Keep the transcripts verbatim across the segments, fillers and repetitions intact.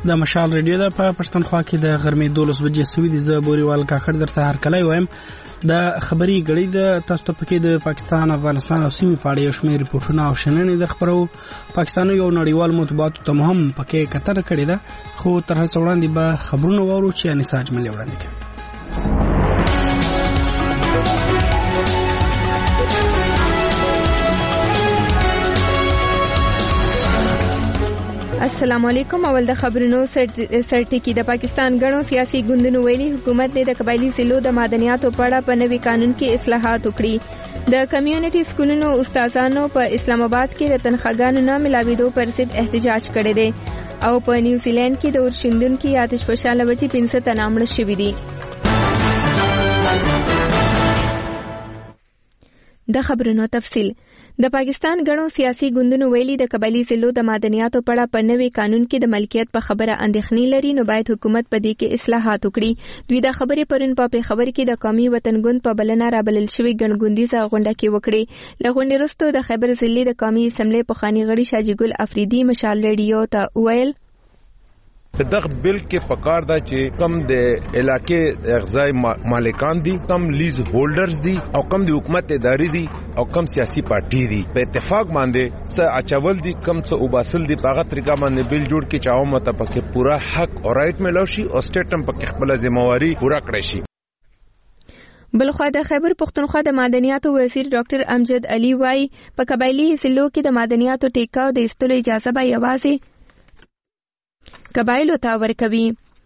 د مشال ریډیو د په پښتونخوا کې د غرمې دولس بجې سوي د زبوريوال کاکړ درته هر کله وایم د خبري غړي د تاسو ته پکې د پاکستان افغانستان او سیمې په اړه یو شمېر ریپورتونه او شننې در خبرو. پاکستان یو نړیوال مطبوعاتو ته هم پکې کتنه کړې ده، خو تر هڅه وړاندې به خبرونه وورو چې انساج ملي وړاندې کوي. السلام علیکم. اول د خبرونو سرټکی. د پاکستان غنو سیاسي ګوندونو ویلي حکومت د قبایلی ضلعو د معدنیاتو په اړه په نوي قانون کې اصلاحات وکړي. د کمیونټي سکولونو استادانو په اسلام آباد کې د تنخواګانو نه ملاویدو پر ضد احتجاج کړی دی او په نیوزیلند کې د اورشیندونکو آتش فشان لوجې پنځه تنه مړه شوي دي. د خبرونو تفصیل. د پاکستان غنو سیاسي ګوندونو ویلي د قبایلی ضلعو د معدنیاتو په اړه په نوي قانون کې د ملکیت په خبره اندېښنې لري، نو باید حکومت په دې کې اصلاحات وکړي. دوی د خبرې پرون په خبر کې د قومي وطن ګوند په بلنه رابلل شوی ګڼګوندیزه غونډه کې وکړي. له غونډې وروسته د خیبر ضلعي د قومي اسمبلی پخواني غړي شاجي ګل افریدي مشال ریډیو ته وویل دغه بل کې پکار دا چې کم د علاقې اغذای مالکان دي، کم لیز هولډرز دي او کم د حکومت اداري دي او کم سیاسي پارټي دي. په اتفاق باندې څه اچول دي، کم څه وباسل دي، په هغه طریقه باندې بل جوړ کې چاو مته پکې پورا حق او رائټ ملو شي او سټیټ هم پکې خپل ذمہواری پورا کړی شي. بلخوا د خیبر پختونخوا د معدنیاتو وزیر ډاکټر امجد علي وايي په قبایلی ضلعو کې د معدنیاتو ټیکاو د ایستلو اجازه به یوازې قبایلو ته ورکوي.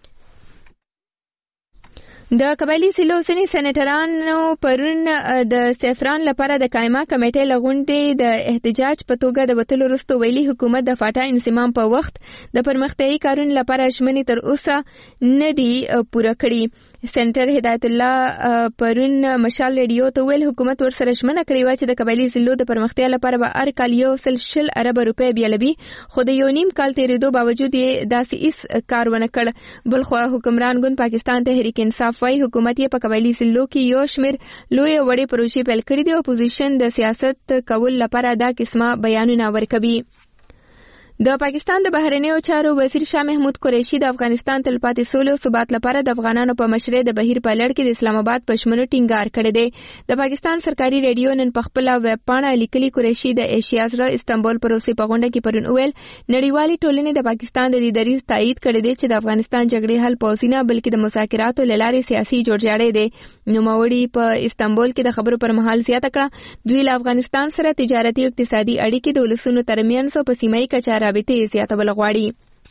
د قبایلی ضلعو ځینې سېنیټرانو پرون د سیفران لپاره د قائمه کمیټې له غونډې د احتجاج په توګه د وتلو وروسته ویلي حکومت د فاټا انضمام په وخت د پرمختیایي کارونو لپاره ژمنې تر اوسه نه دي پوره کړي. سنټر هدایت الله پرون مشال ریډیو ته ویل حکومت ورسره ژمنه کړې وه چې د قبایلی ضلعو د پرمختیا لپاره به هر کال یو سل شل ارب روپۍ بیالوي، خو د یو نیم کال تېرېدو باوجود یې داسې هیڅ کار ونه کړ. بلخوا حکمران ګوند پاکستان تحریک انصاف وايي حکومت یې په قبایلی ضلعو کې یو شمېر لویې وړې پروژې پیل کړي دي او اپوزیشن د سیاست کول لپاره دا قسمه بیانونه ورکوي. د پاکستان د بهرنیو چارو وزیر شاه محمود قریشي د افغانستان تلپاتې سولې او ثبات لپاره د افغانانو په مشرۍ د بهیر په لړ کې د اسلام آباد په ژمنو ټینګار کړی دی. د پاکستان سرکاري ریډیو نن په خپله ویب پاڼه لیکلي قریشي د ایشیا زړه استانبول پروسې په غونډه کې پرون وویل نړیوالې ټولنې د پاکستان د دې دریځ تایید کړی دی چې د افغانستان جګړې حل پوځي نه بلکې د مذاکراتو له لارې سیاسي جوړجاړی دی. نوموړي په استانبول کې د خبرو پر مهال زیاته کړه دوی له افغانستان سره تجارتي او اقتصادي اړیکې د ولسونو ترمنځ او په سیمه یي کچه رابطې زیاتول غواړي.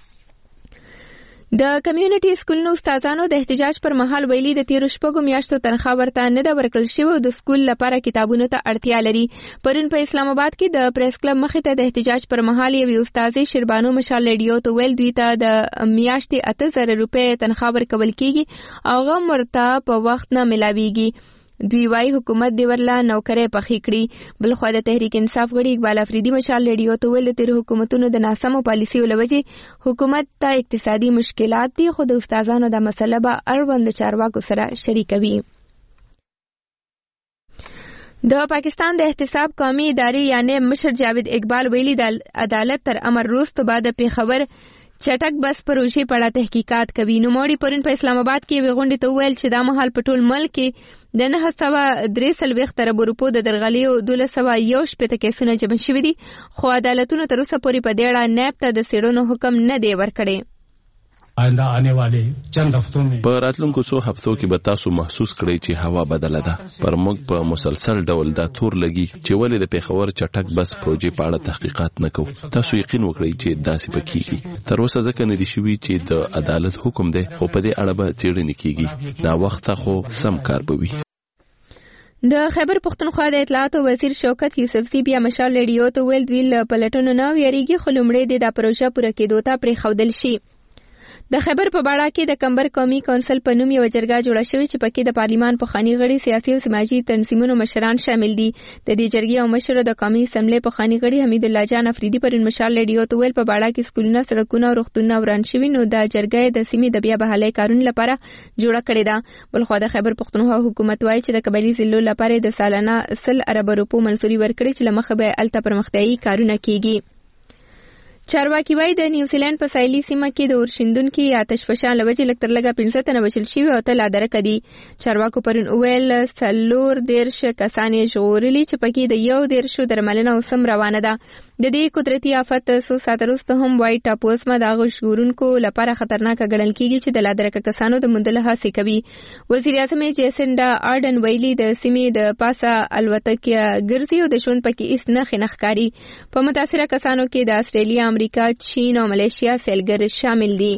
د کمیونټي سکولونو استادانو د احتجاج پر مهال ویلي د تیرو شپږو میاشتو تنخواه ورته نه ده ورکړل شوې او د سکول لپاره کتابونو ته اړتیا لري. پرون په اسلام آباد کې د پریس کلب مخې ته د احتجاج پر مهال یوې استادې شیربانو مشال ریډیو ته ویل دوی ته د میاشتې اته زره روپۍ تنخواه ورکول کیږي او هغه ورته په وخت نه ملاویږي. دوی وايي حکومت دی ورله نوکرۍ پخې کړي. بلخوا د تحریک انصاف غړي اقبال افریدي مشال ریډیو ته ویل د تیرو حکومتونو د ناسمو پالیسیو له وجې حکومت ته اقتصادي مشکلات دي، خو د استادانو د مسله به اړوند چارواکو سره شریکوي. د پاکستان د احتساب قومي ادارې یعنی مشر جاوید اقبال ویلي د عدالت تر امر وروسته بعد پیښور چټک بس پروژې په اړه تحقیقات کوي. نوموړي پرون په اسلام آباد کې یوې غونډې ته وویل چې دا مهال په ټول ملک کې د نهه سوه درې څلوېښت اربو روپو د درغلیو دولس سوه یو شپېته کیسونه جمع شوي دي، خو عدالتونو تر اوسه پورې په دې اړه نیب ته د څېړنو حکم نه دی ورکړی. آینده آنے والے چند هفتوں میں په راتلونکو څو هفتو کې به تاسو محسوس کړئ چې هوا بدله ده. پر موږ په مسلسل ډول دا تور لګي چې ولې د پیښور چټک بس پروژې په اړه تحقیقات نه کوو. تاسو یقین وکړئ چې داسې به کیږي. تر اوسه ځکه نه دي شوي چې د عدالت حکم دی، خو په دې اړه به څېړنې کیږي. ناوخته خو سم کار به وي. د خیبر پختونخوا د اطلاعاتو وزیر شوکت یوسفزي بیا مشال ریډیو ته ویل دوی له پلټنو نه ویریږي، خو لومړی د دا پروژه پوره کېدو ته پرېښودل شي. د خیبر په باړه کې د کمبر قومي کونسل په نوم یو جرګه جوړه شوې چې پکې د پارلیمان پخواني غړي، سیاسي او سماجي تنظیمونو مشران شامل دي. د دې جرګې او مشر د قومي اسمبلی پخواني غړي حمید الله جان افریدي پرون مشال ریډیو ته ویل په باړه کې سکولونه، سړکونه او روغتونونه وران شوي، نو د جرګې د سیمې د بیا بحالۍ کارونو لپاره جوړه کړې ده. بلخوا د خیبر پختونخوا حکومت وايي چې د قبایلی ضلعو لپاره د سالانه سل ارب روپو منظوري ورکړي چې له مخه به الته پرمختیایي کارونه کیږي. چارواکي وايي د نیوزیلند په ساحلي سیمه کې د اورشیندونکي آتش فشان له وجې لږ تر لږه پنځه تنه وژل شوي او اتل ادرکه دي. چارواکو پرون وویل څلور دېرش کسان یې ژغورلي چې پکې د یو دېرشو درملنه اوس هم روانه ده. د دې قدرتي آفت څو ساعته وروسته هم وایي ټاپو اسمه د هغو ژغورونکو لپاره خطرناکه ګڼل کېږي چې د لادرکه کسانو د موندلو هڅې کوي. وزیر اعظم جیسنډا آرډن ویلي د سیمې د پاسه الوتکې ګرځي او د ژوند پکې هیڅ نښې نه ښکاري. په متاثره کسانو کې د استرالیا، امریکا، چین او ملیشیا سیلګر شامل دي.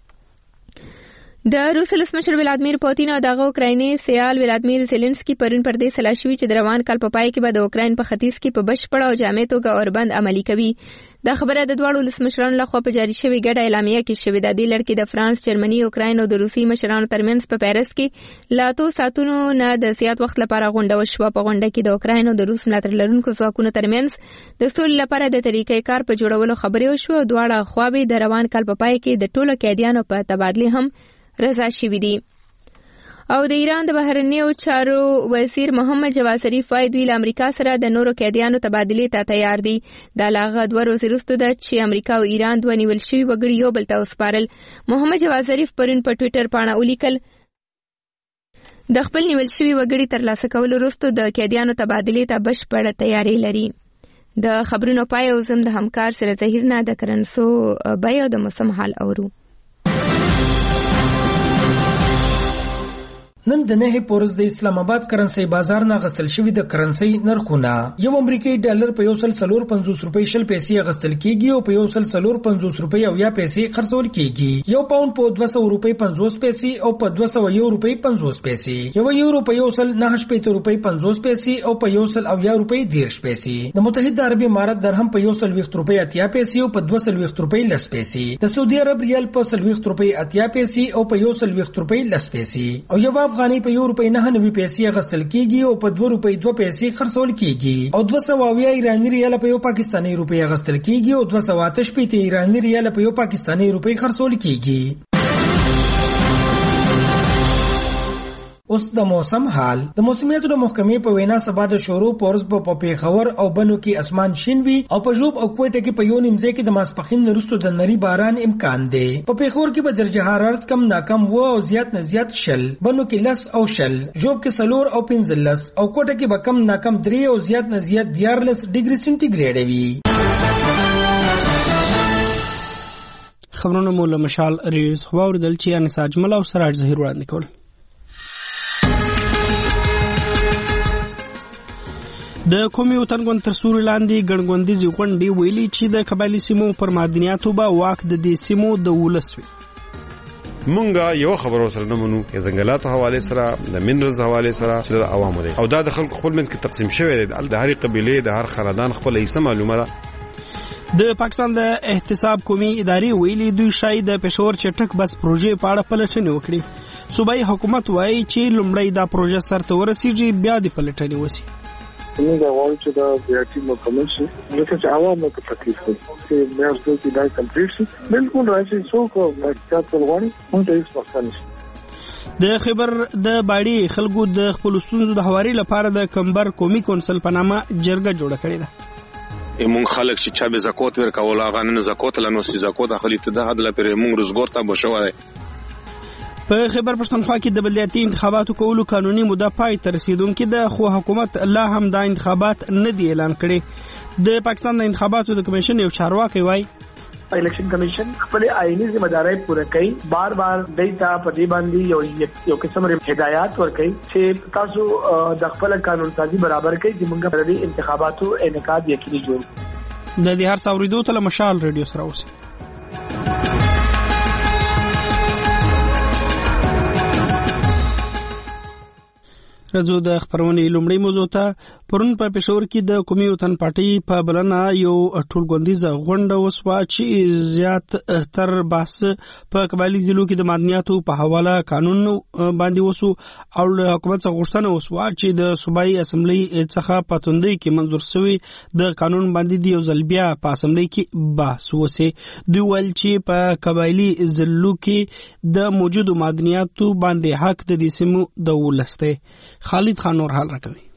د روس ولسمشر ولادیمیر پوتین او دغه اوکرایني سیال ولادیمیر زيلنسکي پرون پر دې سلا شوي چې د روان کال په پای کې به د اوکراین په ختیځ کې په بشپړه او جامع توګه اوربند عملي کوي. دا خبره د دواړو ولسمشرانو لخوا په جاري شوې ګډه اعلامیه کې شوې ده. دې لړ کې د فرانس، جرمني، اوکراین او د روسي مشرانو ترمنځ په پیرس کې له اتو ساعتونو نه د زیات وخت لپاره غونډه وشوه. په غونډه کې د اوکراین او د روس ملاتړ لرونکو ځواکونو ترمنځ د سولې لپاره د طریقې کار په جوړولو خبرې وشوه او دواړه خواوې د روان کال په پای کې د ټولو قیدیانو په تبادله هم رضا شوي دي. او د ایران د بهرنیو چارو وزیر محمد جواد ظریف وايي دوی له امریکا سره د نورو قیدیانو تبادلې ته تیار دي. دا له هغه دوه ورځې وروسته ده چې امریکا او ایران دوه نیول شوي وګړي یو بل ته وسپارل. محمد جواد ظریف پرون په ټویټر پاڼه ولیکل د خپل نیول شوي وګړي ترلاسه کولو وروسته د قیدیانو تبادلې ته بشپړه تیاری لري. د خبرونو پای او زم د همکار سره ظهیر نه د کرنسو بیه او د موسم حال اورو. نن د نه پورز د اسلام آباد کرنسي بازار نه غستل شوی د کرنسي نرخونه یو امریکایي ډالر په یو سل څلور پنځوس روپۍ شل پیسې غستل کیږي او په یو سل څلور پنځوس روپۍ او یا پیسې خرڅول کیږي. یو پاوند په دوه سوه روپۍ پنځوس پیسې او په دوه سوه یو روپۍ پنځوس پیسې. یو یورو په یو سل نه شپږ روپۍ پنځوس پیسې او په یو سل او یا روپۍ دېرش پیسې. د متحده عربي امارات درهم په یو سل ویشت روپۍ اتیا پیسې او په دوه سل ویشت روپۍ لس پیسې. د سعودي عرب ریال په سل ویشت روپۍ اتیا پیسې او په یو سل ویشت روپۍ لس پیسې. او یو افغاني په یو روپۍ نه نوي پیسې غستل کیږي او په دوه روپۍ دوه پیسې خرڅول کیږي. او دوه سوه اویا ایراني ریال په یو پاکستاني روپۍ غستل کیږي او دوه سوه اته شپېته ایراني ریال په یو پاکستاني روپۍ خرڅول کیږي. اوس د موسم حال. د موسمیاتو د محکمې په وینا سبا د شورو پورز په پیښور او بنو کې اسمان شین وي او په جوب او کوټه کې په یو نیمځای کې د ماسپخین وروسته د نری باران امکان دی. په پیښور کې به درجه حرارت کم ناکم و او زیات نه زیات شل، بنو کې لس او شل، جوب کې سلور او پنځلس او کوټه کې به کم ناکم درې او زیات نه زیات دیارلس ډیګري سنټیګریډ وي. خبرونه مو له مشال ریز خو اوردل چې ان ساجمل او سراج ظهیر وړاندې کول. د قومي وطنګون تر سوري لاندې ګڼګوندیزې غونډې ویلي چې د قبایلي سیمو پر معدنیاتو به واک د دې سیمو د ولس وي. مونږه یو خبرو سره نه منو چې ځنګلاتو حواله سره د منرالز حواله سره چې د عوامو دي او دا د خلکو خپل منځ کې تقسیم شوی دی. د هر قبيله د هر خاندان خپل حصہ معلومه ده. د پاکستان د احتساب قومي ادارې ویلي دوی شاید د پېښور چټک بس پروژې په اړه پلټنې وکړي. صوبایي حکومت وایي چې لومړی دا پروژه سرته ورسیږي بیا د پلټنې وشي. موږ غواړو چې دا بیا ټیم مکمل شي ځکه چې عوامو ته تکلیف دی چې میاشتو کې دا کمپلیټ شي. بالکل راځي څوک احتیاط وغواړي موږ ته هیڅ مسله نشته. د خبر د باړي خلکو د خپل ستونزو د هواري لپاره د کمبر قومي کونسل په نامه جرګه جوړه کړې ده. مونږ خلک چې چا به زکات ورکول هغه نه زکات لنو سي زکات اخلي ته د عدل پر مونږ روزګار ته بشوره. په خبر پښتونخوا کې د بلدیاتي انتخاباتو کولو قانوني موده پای ته رسیدونکې ده خو حکومت لا هم دا انتخابات نه دی اعلان کړي. د پاکستان د انتخاباتو د کمیشن یو چارواکي وایي الیکشن کمیشن خپل آئینی ذمہ داري پوره کوي. بار بار دیتا په دې باندې یو یو قسم هدایات ورکوي چې تاسو د خپل قانون سازي برابر کوي چې موږ په دې انتخاباتو انعقاد یقیني جوړ. د دې هر څاوریدو ته مشال ریډیو سره اوسئ. راځو د خبرونې لومړی موضوع ته. پرون په پېښور کې د قومي وطن پارټۍ په بلنه یو ټولګوندیزه غونډه وسوه چې زیات تر بحث په قبایلي ضلعو کې د معدنیاتو په حواله قانون باندې وسو او له حکومت څخه غوښتنه وسوه چې د صوبایي اسمبلی څخه په توندۍ کې منظور شوی د قانون باندې د یو ځل بیا په اسمبلی کې بحث وسي. دوی ویل چې په قبایلي ضلعو کې د موجودو معدنیاتو باندې حق د دې سیمو د ولس دی. خالد خان نور حال راکوي.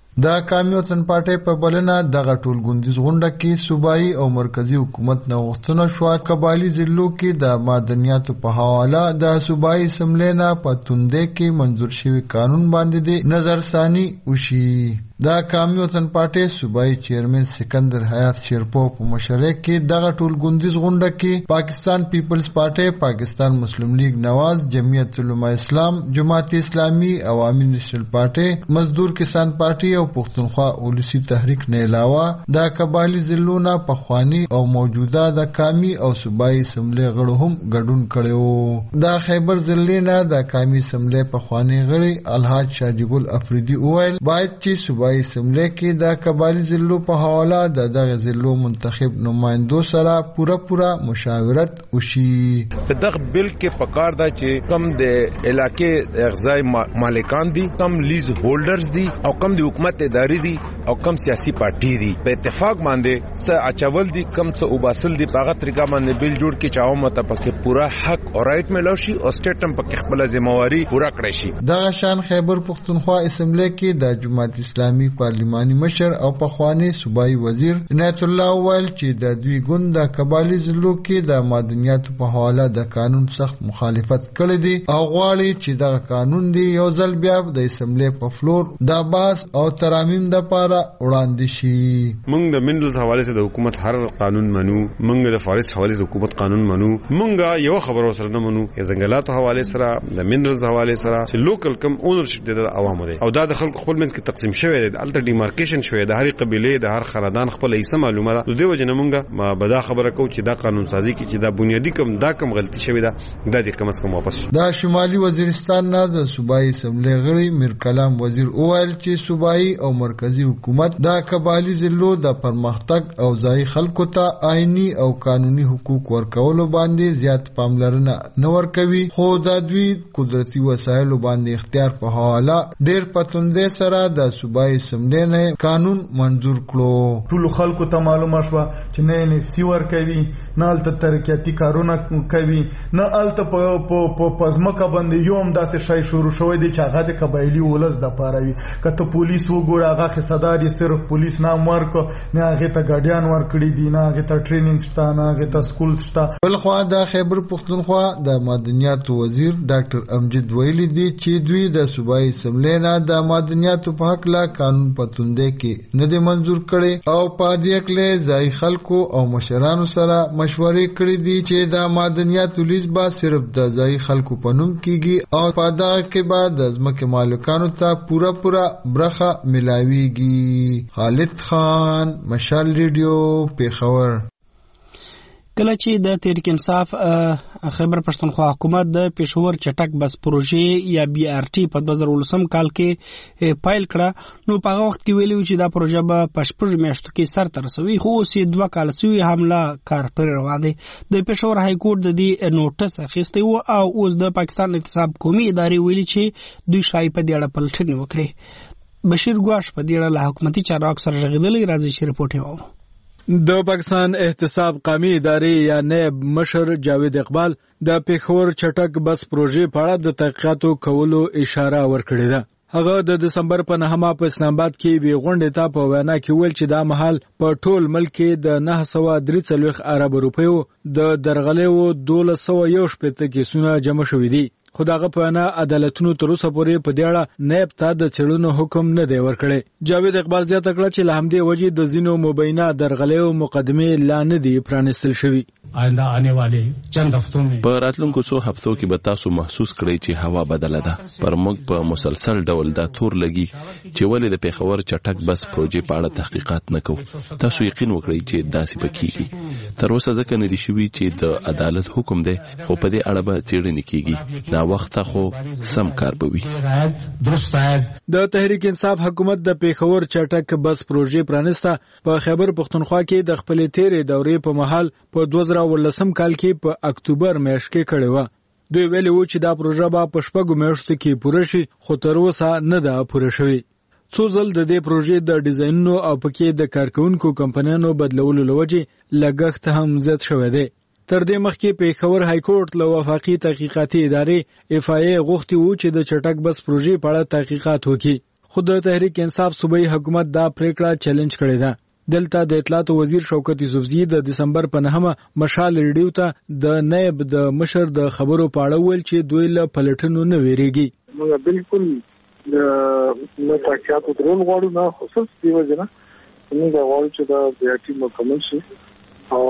د قومي وطن پارټۍ په بلنه دغه ټولګوندیز غونډه کې صوبایي او مرکزی حکومت نه غوښتنه شوه قبایلي ضلعو کې د معدنیاتو په حواله د صوبایي اسمبلۍ نه په توندې کې منظور شوي قانون باندې د نظرثاني وشي. د قومي وطن پارټۍ صوبایي چیرمن سکندر حیات شیرپو په مشرۍ کې دغه ټولګوندیز غونډه کې پاکستان پیپلز پارټۍ، پاکستان مسلم لیگ نواز، جمعیت علماء اسلام، جماعت اسلامي، عوامي نیشنل پارټۍ، مزدور کسان پارټۍ او پښتونخوا ولسی تحریک نه علاوه د قبایلي ضلعو نه پخوانی او موجوده د قومي او صوبایي اسمبلۍ غړو هم ګډون کړی. د خیبر ضلع نه د قومي اسمبلۍ پخوانی غړي الحاج شاجګل افریدي وویل باید چې صوبایي اسمبلۍ کې د قبایلي ضلعو په حواله د دغه ضلعو منتخب نمائندو سره پوره پوره مشاورت وشي. دغه بل کې پکار دا چې کم د علاقې اغذای مالکان دي، کم لیز هولډرز دي او کم د حکومت اداري دي او کم سیاسي پارټي دي په اتفاق باندې څه اچول دي، کم څه وباسل دي په هغه طریقه باندې بیل جوړ کې چاو مته پکې پوره حق او رائټ ملو شي او سټیټ هم پکې خپل ذمہواری پوره کړی شي. دغه شان خیبر پښتونخوا اسمبلی کې د جماعت اسلامي پارلیماني مشر او پخوانی صوبایي وزیر عنایت الله ویل چې د دوی ګوند د قبایلي ضلعو کې د معدنیاتو په حواله د قانون سخت مخالفت کړی دی او غواړي چې دغه قانون دی یو ځل بیا د اسمبلی په فلور د باس او ترامیم د پاره وړاندې شي. موږ د منډلز حواله ته د حکومت هر قانون منو، موږ د فارست حواله ته حکومت قانون منو، موږ یو خبر سره نه منو چې ځنګلاتو حواله سره د منډلز حواله سره چې لوکل کم اونرشپ د عوامو دی او دا د خلکو خپل منځ کې تقسیم شوی دی، الته ډیمارکیشن شوی د هر قبيله د هر خاندان خپل ایسه معلومه ده. دوی وجنه مونږه ما بدا خبره کو چې دا قانون سازي کې چې دا بنیادی کم دا کم غلطي شوی ده د دې کم اس کم واپس. دا شمالي وزیرستان نه د صوبایي اسمبلی غړي میر کلام وزیر اوایل چې صوبایي او مرکزی حکومت دا قبایلي ضلعو د پرمختګ او ځای خلکو ته آئینی او قانوني حقوق ورکولو باندې زیات پاملرنه نه ورکوي، خو د دوی قدرتي وسایلو باندې اختیار په حواله ډېر پتوندې سره د صوبایي اسمبلی نه قانون منظور کړو. ټول خلکو ته معلومه شوه چې نه نفسي ور کوي، نه الته ترقیاتي کارونه کوي، نه الته په پزماکه باندې یو هم داسې شای شروع شوی دی چې هغه د قبایلي ولس د پاره وي. که ته پولیس وګوره هغه حصدار یې صرف پولیس نام ورکو، نه هغې ته ګاډیان ورکړي دي، نه هغې ته ټریننګ شته، نه هغې ته سکول شته. بلخوا د خیبر پښتونخوا د معدنیاتو وزیر ډاکټر امجد ویلي دي چې دوی د صوبایي اسمبلی نه د معدنیاتو په هکله قانون په توندې کې نه دی منظور کړي او په دې کې ځای خلکو او مشرانو سره مشورې کړې دي چې د معدنیاتو لیز به صرف د ځای خلکو په نوم کیږي او په دغه کې به د ځمکې مالکانو ته پوره پوره برخه ملاويږي. خالد خان، مشال ریډیو، پیښور. کله چې د تحریک انصاف خیبر پښتونخوا حکومت د پېښور چټک بس پروژې یا بي آر ټي په دوه زره ولسم کال کې پایل کړه، نو په هغه وخت کې ویلو چې دا پروژه به په شپږ میاشتو کې سر ته رسوي، خو اوس یې دوه کاله سوي حمله کار پر روان دی. د پېښور های کورټ د دې نوټس اخیستی و او اوس د پاکستان احتساب قومي ادارې ویلي چې دوی شایي په دې اړه پلټنې وکړي. بشیر ګواش په دې اړه له حکومتي چارواکو سره غږېدلی، راځي چې رپورټ یې واورو. د پاکستان احتساب قومي ادارې یا نائب مشر جاوید اقبال د پېښور چټک بس پروژې په اړه د تحقیقاتو کولو اشاره ورکړې ده. هغه د دسمبر په نهمه په اسلام آباد کې وی غونډې ته په وینا کې ویل چې دا مهال په ټول ملک کې د نه سوه درې څلوېښت ارب روپیو د درغلیو دولس سوه یو شپېته کیسونه جمع شوي دي، خو دغه په وینا عدالتونو تر اوسه پورې په دې اړه نائب ته د څېړنو حکم نه دی ورکړی. جاوید اقبال زیاته کړه چې له همدې وجې د ځینو مبینه درغلیو مقدمې لا نه دي پرانیستل شوي. آینده آنے والے چند هفتوں میں په راتلونکو څو هفتو کې به تاسو محسوس کړئ چې هوا بدله ده. پر موږ په مسلسل ډول دا تور لګي چې ولې د پېښور چټک بس پروژې په اړه تحقیقات نه کوو. تاسو یقین وکړئ چې داسې به کیږي. تر اوسه ځکه نه دي شوي چې د عدالت حکم دی، خو په دې اړه به څېړنې کیږي. نا وخته خو سم کار به وي. د تحریک انصاف حکومت د پېښور چټک بس پروژې پرانسته په خیبر پښتونخوا کې د خپلې تیرې دورې په مهال په دوه زره ولسم کال کې په اکتوبر میاشت کې کړې وه. دوی ویلي وو چې دا پروژه به په شپږو میاشتو کې پوره شي، خو تر اوسه نه ده پوره شوې. څو ځل د دې پروژې د ډیزاینونو او پکې د کارکونکو کمپنیانو بدلولو له وجې لګښت هم زیات شوی دی. تر دې مخکې پېښور های کورټ له وفاقي تحقیقاتي ادارې اف آی ای غوښتي وو چې د چټک بس پروژې په اړه تحقیقات وکړي، خو د تحریک انصاف صوبایي حکومت دا پریکړه چیلنج کړې ده. دلته د اطلاعات وزیر شوکت یوسفزي د دسمبر په نهمه مشال ریډیو ته د نائب د مشر د خبرو په اړه ویل چې دوی له پلټنو نه ویریږي. موږ بالکل د نه تاکیاتو درول غواړو نه خصوص دی وجنه موږ غواړو چې دا د اټي مکمل شي او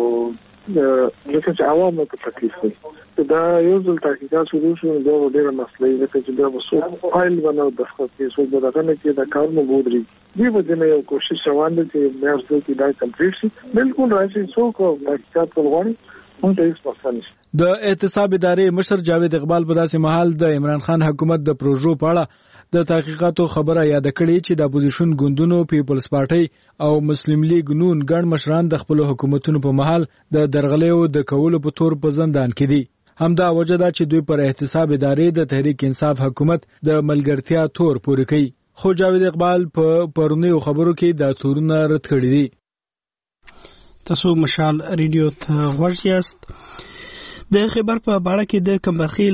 لکه چې عوامو ته تکلیف وي. دا یو ځل تحقیقات شروع شو دا ډېره مسله ده چې دا وسو فایل باندې د خپل څو د دغه نه کې د کار مو بودري دی په دې یو کوشش روان دي چې مېرسو کې دا کمپلیټ شي. بالکل راځي څو کو تحقیقات کول هم ته هیڅ مسله نشته. د احتساب ادارې مشر جاوید اقبال په داسې محل د عمران خان حکومت د پروژو په اړه د تحقیقاتو خبره یاد کړې چې د اپوزیشن ګوندونو پیپلز پارټي او مسلم لیگ نون ګڼ مشران د خپل حکومتونو په محل د درغلیو د کولو په تور په زندان کې دي. همدا وجه ده چې دوی پر احتساب ادارې د تحریک انصاف حکومت د ملګرتیا تور پورې کوي. خو جاوید اقبال په پرونیو خبرو کې دا تورونه رد کړي دي. تاسو مشال ریډیو ته غوږ یاست. د خبر په اړه کې د کمبرخیل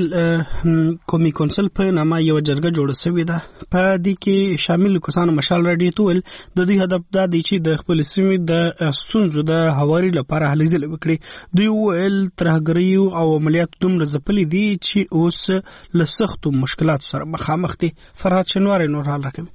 قومي کونسل په نامه یو جرګه جوړه شوې ده. په دې کې شامل کسانو مشال راډیو ته ویل د دوی هدف دا دی چې د خپل سیمې د ستونزو د هواري لپاره هلې ځلې وکړي. دوی ویل ترهګریو او عملیاتو دومره ځپلي دي چې اوس له سختو مشکلاتو سره مخامخ دي. فرهاد شنواری نور حال راکوي.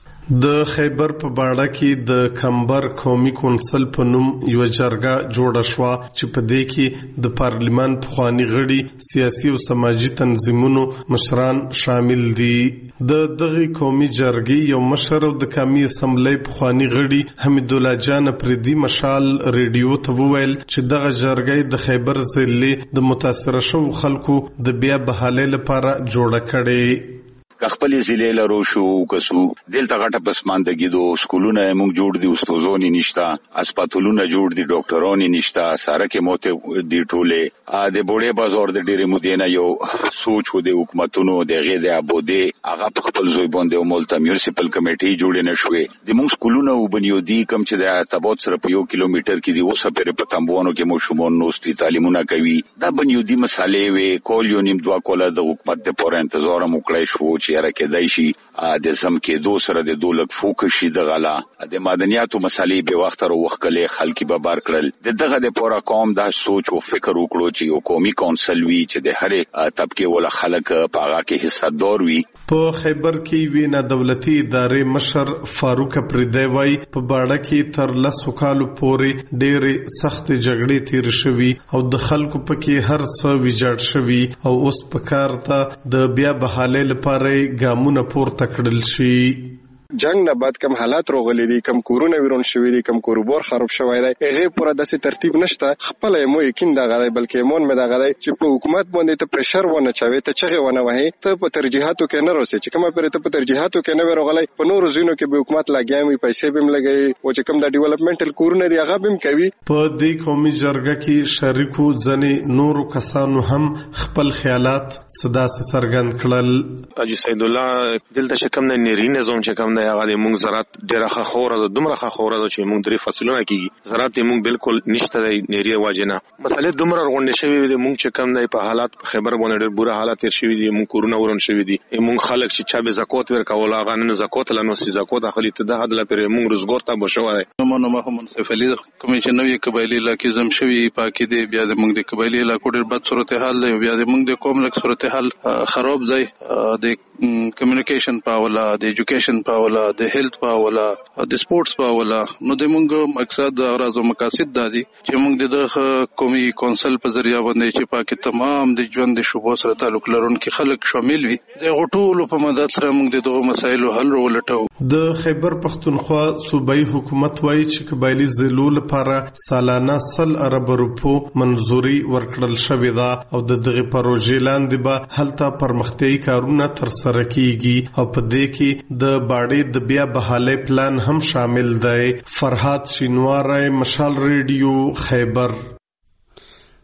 د خیبر په باړه کې د کمبر قومي کونسل په نوم یو جرګه جوړه شوه چې په دې کې د پارلیمان پخوانی غړي سیاسي او سماجی تنظیمونو مشران شامل دي. د دغه قومي جرګې یو مشر او د قومي اسمبلی پخوانی غړي حمید الله جان پردي مشال ریډیو ته وویل چې دغه جرګې د خیبر ضلع د متاثر شو خلکو د بیا بحالۍ لپاره جوړه کړي. خپل ضلع لرو شو کسو دلته غټه پسماندګي دو سکولونه موږ جوړ دي استوزونی نشتا اسپاتولونه جوړ دي ډاکټرونی نشتا ساره کې موته دی ټوله ا د بوډه بازار د ډیره مدینه یو سوچ و د حکومتونو د غیده ابوده هغه خپل زوی باندې مولته میونسپل کمیټي جوړ نه شوې. د موږ سکولونه وبنیودي کم چې د تبوت سره په یو کیلومتر کې دی اوسه پر پتمبونو کې مو شومون نوستي تعلیمونه کوي. دا بنیودي مسالې وي کول یو نیم دوا کوله د حکومت د پور انتظار مو کړی شو چې یاره کېدای شي د سم کې دو سره د دولک فوکس شي د غلا د مدنیاتو مسالې به وخت ورو وخکلې خلک به بار کړل. د دغه د پورا قوم دا سوچ او فکر وکړو چې یو قومي کونسل وی چې د هرې طبقه ول خلک په هغه کې حصہ دار وي. په خیبر کې وینا دولتي ادارې مشر فاروق پردی وای په باړه کې تر لسو کالو پورې ډېرې سخت جګړې تیر شوي او د خلکو پکې هر څه ویجاړ شوي او اوس په کار ته د بیا بحالۍ لپاره ګامونه پورته کړل شي. جنگ نه بعد کم حالات روغلي دي کم کورونه ویرون شوی دي کم کوروبار خراب شوی دی هغه پورا داسې ترتیب نشته. خپل مو یقین دا غړي بلکې مون مې دا غړي چې په حکومت باندې ته پريشر ونه چوي ته چغه ونه وهي ته په ترجیحاتو کې نه روسي چې کومه پر ته په ترجیحاتو کې نه ورغلي په نورو زینو کې به حکومت لګیامي پیسې بهم لګي او چې کوم د ډیولپمنټل کورونه دي هغه بهم کوي. په دې قومي جرګه کې شریکو ځنې نورو کسانو هم خپل خیالات صدا سرګند کړل. اجي سید الله دلته شکم نه نری نظام چې کوم هغه د مونږ زراعت ډیره ښه خوره ده دومره ښه خوره ده چې مونږ درې فصلونه کیږي زراعت یې مونږ بالکل نشته دی نری واجنه مسالې دومره غونډې شوې دي مونږ چې کم نه په حالات په خبر باندې ډېر بوره حالات تیر شوي دي مونږ کورونه ورون شوي دي مونږ خلک چې چا به زکات ورکول هغه نه زکات لنو سي زکات اخلي ته د عدل پر مونږ روزګار ته بشو دی. نو محمد سیف علي کمیشنوي قبایلی علاقې زم شوی پاکي دی بیا د مونږ د قبایلی علاقو ډېر بد صورتحال دی بیا د مونږ د قوم لک صورتحال خراب دی د کمیونیکیشن پاولا د ایجوکیشن پاولا د هیلث پاولا د سپورتس پاولا نو د مونږ مقصد غرض او مقاصد دادي چې مونږ د قومي کونسل په ذریعہ باندې چې پاکي تمام د ژوند د شوبو سره تعلق لرونکي خلک شامل وي د غټولو په مدد سره مونږ دغه مسایلو حل ولټو. د خیبر پختونخوا صوبایي حکومت وایي چې قبایلی ضلعو لپاره سالانه سل ارب روپو منظوري ورکړل شوې ده او د دغه پروژې لاندې به هلته پرمختیايي کارونه ترسره کیږي او په دې کې د باړې د بیا بحالۍ پلان هم شامل دی. فرهاد شینواری مشال ریډیو خیبر.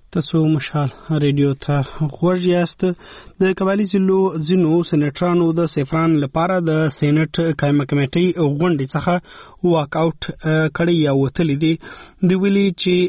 تاسو مشال ریډیو ته غوږ یاست. د قبایلی ضلعو ځینو سېنیټرانو د سیفران لپاره د سېنیټ قایمه کمیټې غونډې څخه واک آوټ کړی یا وتلی دي. د ویلي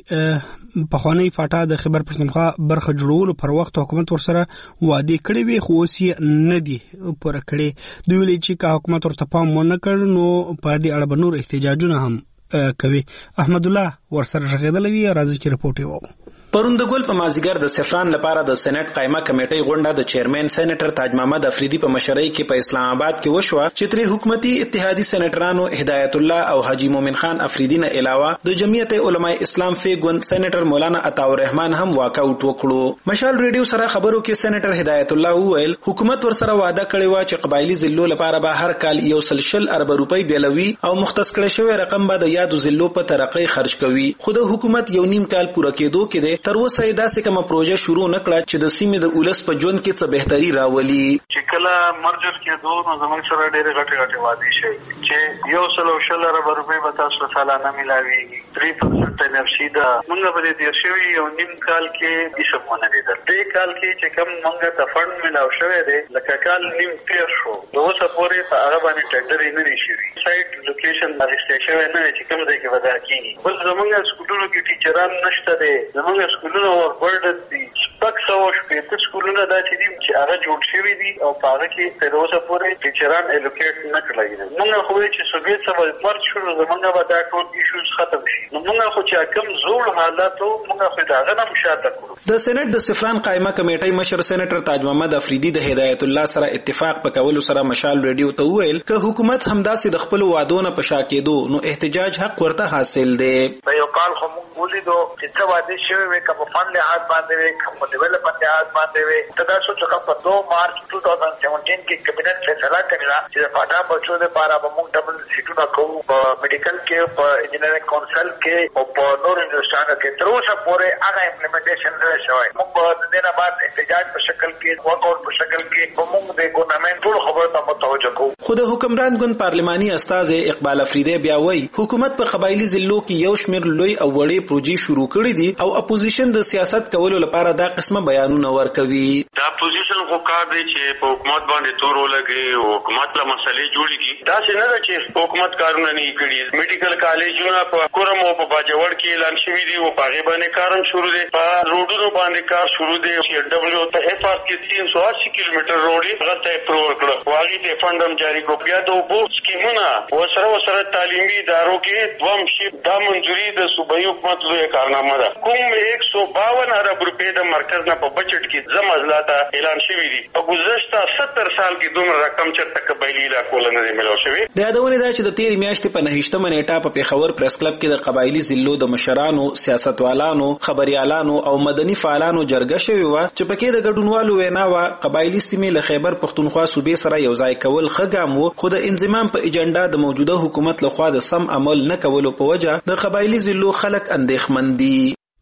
چې پخوانی فاټا د خیبر پښتونخوا برخه جوړولو پر وخت حکومت ورسره وعده کړې وي خو اوس یې نه دي پوره کړې. دوی ویلي چې که حکومت ورته پام ونه کړ نو په دې اړه به نور احتجاجونه هم کوي. احمد الله ورسره غږېدلی دی، راځي چې رپورټ یې واورو. پرون د ګل په مازیګر د سفران لپاره د سېنات قائمه کمیټې غونډه د چیرمن سېنیټر تاج محمد افریدي په مشرۍ کې په اسلام آباد کې وشوه چې تر حکومتي اتحادي سېنیټرانو هدایت الله او حاجی مومن خان افریدي نه علاوه د جمعیت علماء اسلام فیګون سېنیټر مولانا عطا الرحمن هم واک آوټ وکړو. مشال ریډیو سره خبرو کې سېنیټر هدایت الله وویل حکومت ورسره وعده کړې و چې قبایلی ضلعو لپاره به هر کال یو سل شل ارب روپۍ بیلوي او مختص کړی شوی رقم به د یادو ضلعو په ترقۍ خرج کوي. خو د حکومت یو نیم کال پوره کېدو کې دی تر اوسه یې کومه پروژه شروع نکړه چې د سیمې د ولس په ژوند کې څه بهتري راولي. چې کله مرجر کې دوه نو زموږ سره ډېرې غټې غټې وعدې شي چې یو سل او شل ارب روپۍ به تاسو سالانه ملاويږي. درې پرسنټ انرژي دا موږ په دې تیر شوي یو نیم کال کې هیڅ ونه لیدل. دې کال کې چې کوم موږ ته فند ملاو شوی دی لکه کال نیم تیر شو د اوسه پورې په هغه باندې ټینډر نه لري شوی. سایت لوکیشن باندې شوی نه چې کوم ځای کې ودا کیږي. بل زموږ سکولونو کې ټیچران نشته دي. زموږ سکولونو ورډ دي شپږ سوه شپېته سکولونه دا چې دي چې هغه جوړ شوي دي او په هغه کې تر اوسه پورې ټیچران الوکیټ نه کړی دي. موږ خو چې سوبیت سره مرچ شروع زموږ به دا ټول ایشوز ختم شي. نو موږ خو چې کوم زوړ حالات وو موږ خو دا غنه مشاهده کړو. د سېنات د سفران قائمه کمیټې مشر سېنیټر تاج محمد افریدي د هدایت الله سره اتفاق په کولو سره مشال ریډیو ته وویل که حکومت همداسې د خپل وعدو نه په شا کېدو نو احتجاج حق ورته حاصل دی. په یو کال خو موږ ولیدو چې څه وعدې شوي وي که په فن لحاظ باندې وي که په ډیولپمنټ لحاظ باندې وي. ته دا سوچ وکړه په دو مارچ دو هزار سیونټین کې کابینټ فیصله کړې چې د فاټا بچو لپاره به موږ ډبل سیټونه کوو په میډیکل کې په انجینرینګ کونسل کې او په نور انډسټریانو کې. تر اوسه پورې هغه امپلیمنټیشن نه شوی. موږ په دې نه بعد احتجاج په شکل کې واکاوټ په شکل کې په موږ د ګورنمنت ټول خبرو ته متوجه کوو. خو د حکمران ګوند پارلماني استاد اقبال افریدی بیا وایي حکومت په قبایلی ضلعو کې یو شمېر لوی او وړې پروژې شروع کړې دي او اپوزیشن د سیاست کولو لپاره دا قسمه بیانونه ورکوي. دا اپوزیشن خو کار دی چې په حکومت باندې تور ولګي او حکومت له مسلې جوړيږي. دا څه نه ده چې حکومت کارونه نه کړي. میډیکل کالجونه په کورم او په باجوړ کې اعلان شوی دی او په هغه باندې کارم شروع دي. په روډونو باندې کار شروع دي. چې ډبلیو ته اف ار کې تین سو اسی کیلومتر روډي غته اپروو کړو. واغې ته فندم جاری کو. بیا د وبو سکیمونه وسره وسره تعلیمي ادارو کې دوم شي دا منځوري د صوبایي حکومت لوی کارنامه ده. کوم یک سو باون ارب روپۍ د مرکز نه په بجټ کې زم ازلاته اعلان شوی دي. په گذشته ستر سال کې دومره رقم چرته قبایلی علاقو نه دی ملو شوی. د یادونه ده چې د تیر میاشتې په نهشتمه نیټه په پیښور پریس کلب کې د قبایلی ضلعو د مشرانو، سیاستوالانو، خبريالانو او مدني فعالانو جرګه شوی و چې پکې د ګډونوالو وینا و قبایلی سیمې له خیبر پښتونخوا صوبې سره یو ځای کول خګام وو. خو د انضمام په ایجنډا د موجوده حکومت لخوا د سم عمل نه کولو په وجه د قبایلی ضلعو خلک اندېښمن دي.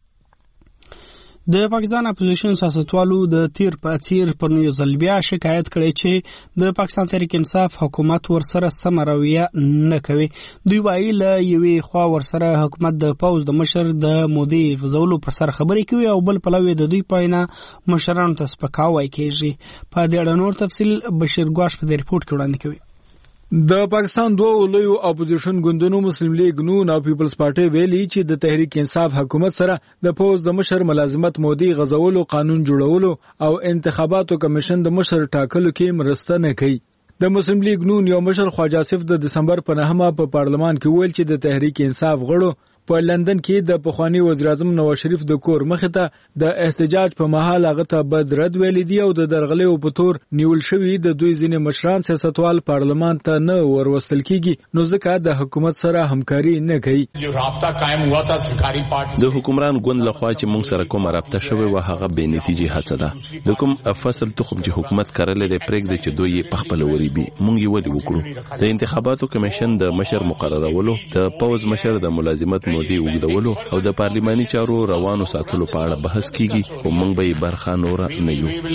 د پاکستان اپوزیشن سیاستوالو د تیر په تیر پر یو ځل بیا شکایت کړی چې د پاکستان تحریک انصاف حکومت ورسره سم رویه نه کوي. دوی وایي له یوې خوا ورسره حکومت د پوز د مشر د مودي غزولو پر سر خبرې کوي او بل پلوي د دوی پاینه مشرانو ته سپکاوی کوي. په دې اړه نور تفصیل بشیر ګواش په ریپورت کې وړاندې کوي. د پاکستان دوه لوی اپوزیشن ګوندونو مسلم لیگ نون او پیپلز پارټي ویلي چې د تحریک انصاف حکومت سره د پوز د مشر ملازمت مودي غزولو قانون جوړولو او انتخاباتو کمیشن د مشر ټاکلو کې مرسته نه کوي. د مسلم لیگ نون یو مشر خواجه آصف د دسمبر په نهمه په پارلمان کې ویل چې د تحریک انصاف غړو په لندن کې د پخوانی وزیر اعظم نواز شریف د کور مخې ته د احتجاج په مهال هغه ته بد رد ویلي دي او د درغلې په تور نیول شوی د دوی ځینې مشران سیاستوال پارلمان ته نه وروستل کیږي نو ځکه د حکومت سره همکاري نه کوي. جو رابطه قائم هوا تا سرکاري پارټي د حکمران ګوند لخوا چې موږ سره کومه رابطه شوی و هغه بې نتیجې هڅه ده. د کوم فصل تخم چې حکومت کړل دی پرېږدي چې دوی په خپل وریبي موږ یې ودی وکړو. د انتخاباتو کمیشن د مشر مقررولو د پوز مشر د ملازمت مودې اوږدولو او د پارلماني چارو روانو ساتلو په اړه بحث کیږي او موږ به برخه نور نه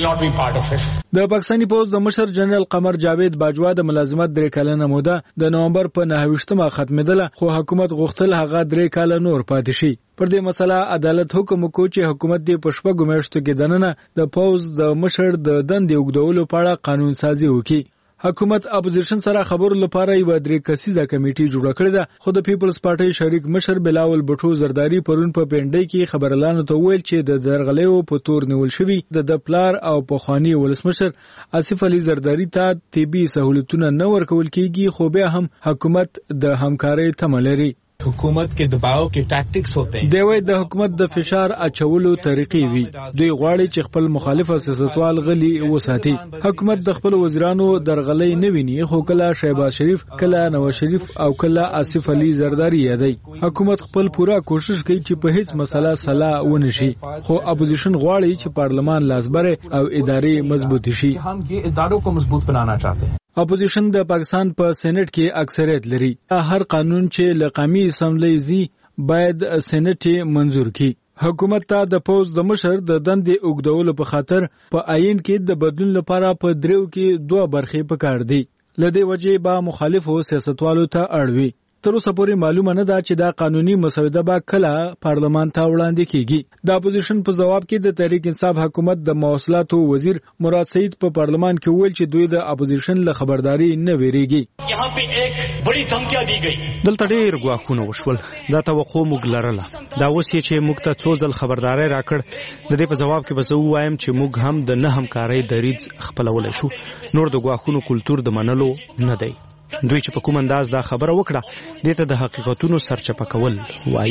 یو. د پاکستاني پوز د مشر جنرال قمر جاوید باجوا د ملازمت درې کلنه موده د نومبر په نهه ختمېدله، خو حکومت غوښتل هغه درې کاله نور پاتې شي. پر دې مسله عدالت حکم وکړ چې حکومت د پښپګو میاشتو کې دننه د پوز د مشر د دندې اوږدولو په اړه قانون سازي وکړي. حکومت اپوزیشن سره خبرو لپاره یو درې کسیزه کمیټه جوړه کړې ده، خو د پیپلز پارټي شریک مشر بلاول بټو زرداری پرون په پینډۍ کې خبرلانو ته ویل چې د درغلیو په تور نیول شوی د پلار او پخوانی ولسمشر آصف علي زرداری ته طبي سہولتونه نه ورکول کیږي، خو بیا هم حکومت د همکارۍ تمه لري. حکومت کے دباؤ کے ٹیکٹکس ہوتے ہیں. دوی د حکومت د فشار اچولو طریقې وي. دوی غواړي چې خپل مخالف سیاستوال غلي وساتي. حکومت د خپل وزیرانو درغلي نه ویني، خو کله شهباز شریف، کله نواز شریف او کله آصف علي زرداری یادي. حکومت خپل پورا کوشش کوي چې په هیڅ مسله سلا ونه شي، خو اپوزیشن غواړي چې پارلمان لاسبره او ادارې مضبوط شي. هم کې ادارو کو مضبوط بنانا چاہتے ہیں. اپوزیشن د پاکستان په سېنات کې اکثریت لري. هر قانون چې له قومي اسمبلی زی باید سېنات منظور کړي. حکومت ته د پوز د مشر د دندې اوږدولو په خاطر په آئین کې د بدلون لپاره په دریو کې دوه برخې پکار دي. لدې وجې به مخالفو سیاستوالو ته اړوي. تر اوسه پورې معلومه نه ده چې دا قانوني مسوده به کله پارلمان ته وړاندې کیږي. د اپوزیشن په جواب کې د تحریک انصاف حکومت د مواصلاتو وزیر مراد سعید په پارلمان کې ویل چې دوی د اپوزیشن له خبرداري نه ویریږي. یہاں په ایک بڑی دھمکیاں دی گئی. دلته ډېر ګواښونه وشول. دا توقع موږ لرله. دا اوس چې موږ ته څو ځل خبرداري راکړ. د دې په جواب کې به زه وایم چې موږ هم د نه همکارۍ دریځ خپلولی شو. نور د ګواښونو کلتور د منلو نه دی. دوی چې په کوم انداز دا خبره وکړه، دې ته د حقیقتونو سرچپه کول وایي.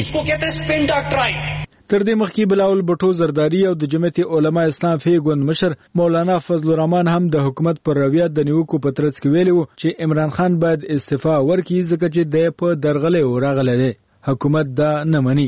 تر دې مخکې بلاول بټو زرداری او د جمعیت علما اسلام فی ګوند مشر مولانا فضل الرحمن هم د حکومت پر رویه د نیوکو په ترڅ کې ویلي وو چې عمران خان باید استعفا ورکړي، ځکه چې د په درغلې راغلی دی. حکومت دا نه مني.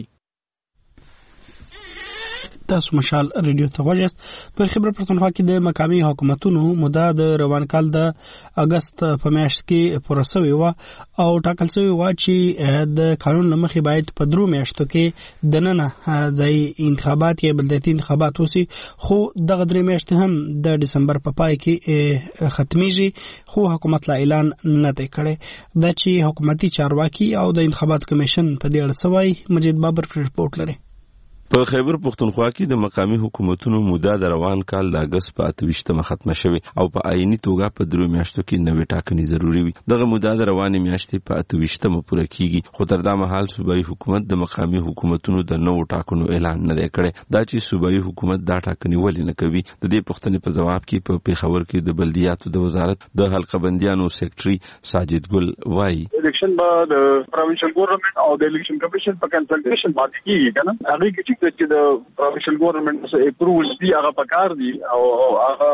تاسو مشال ریډیو ته وژاست. په خبر پښتونخوا کې د مقامی حکومتونو موده د روان کال د اگست په میاشت کې پوره شوې و او ټاکل شوی و چې د قانون لمخې باید په درو میاشتو کې د نن ځای انتخابات یا بلدیاتي انتخابات وسی، خو دغه درې میاشتې هم د دسمبر په پای کې ختمیږي، خو حکومت لا اعلان نه دی کړی. دا چې حکومتي چارواکي او د انتخابات کمیشن په دې اړه څه وایي، مجید بابر رپورټ لري. په خیبر پښتونخوا کې د مقامی حکومتونو موده د روان کال د اگست په اتویشتمه ختمه شوه او په آئینی توګه په درو میاشتو کې نوې ټاکنې ضروري وي. دغه موده د روانې میاشتې په اتویشتمه پوره کیږي، خو تر دا مهال صوبایي حکومت د مقامی حکومتونو د نوو ټاکنو اعلان نه دی کړی. دا چې صوبایي حکومت دا ټاکنې ولې نه کوي، د دې پوښتنې په جواب کې په پیښور کې د بلدیاتو د وزارت د حلقه بندیانو سیکریټري ساجد ګل وایي الیکشن به د پروینشل ګورنمنت او د الیکشن کمیشن په کنسلټیشن باندې کیږي کنه. هغه کې چې د پروینشل ګورنمنت سره اپروول دی هغه پکار دی او هغه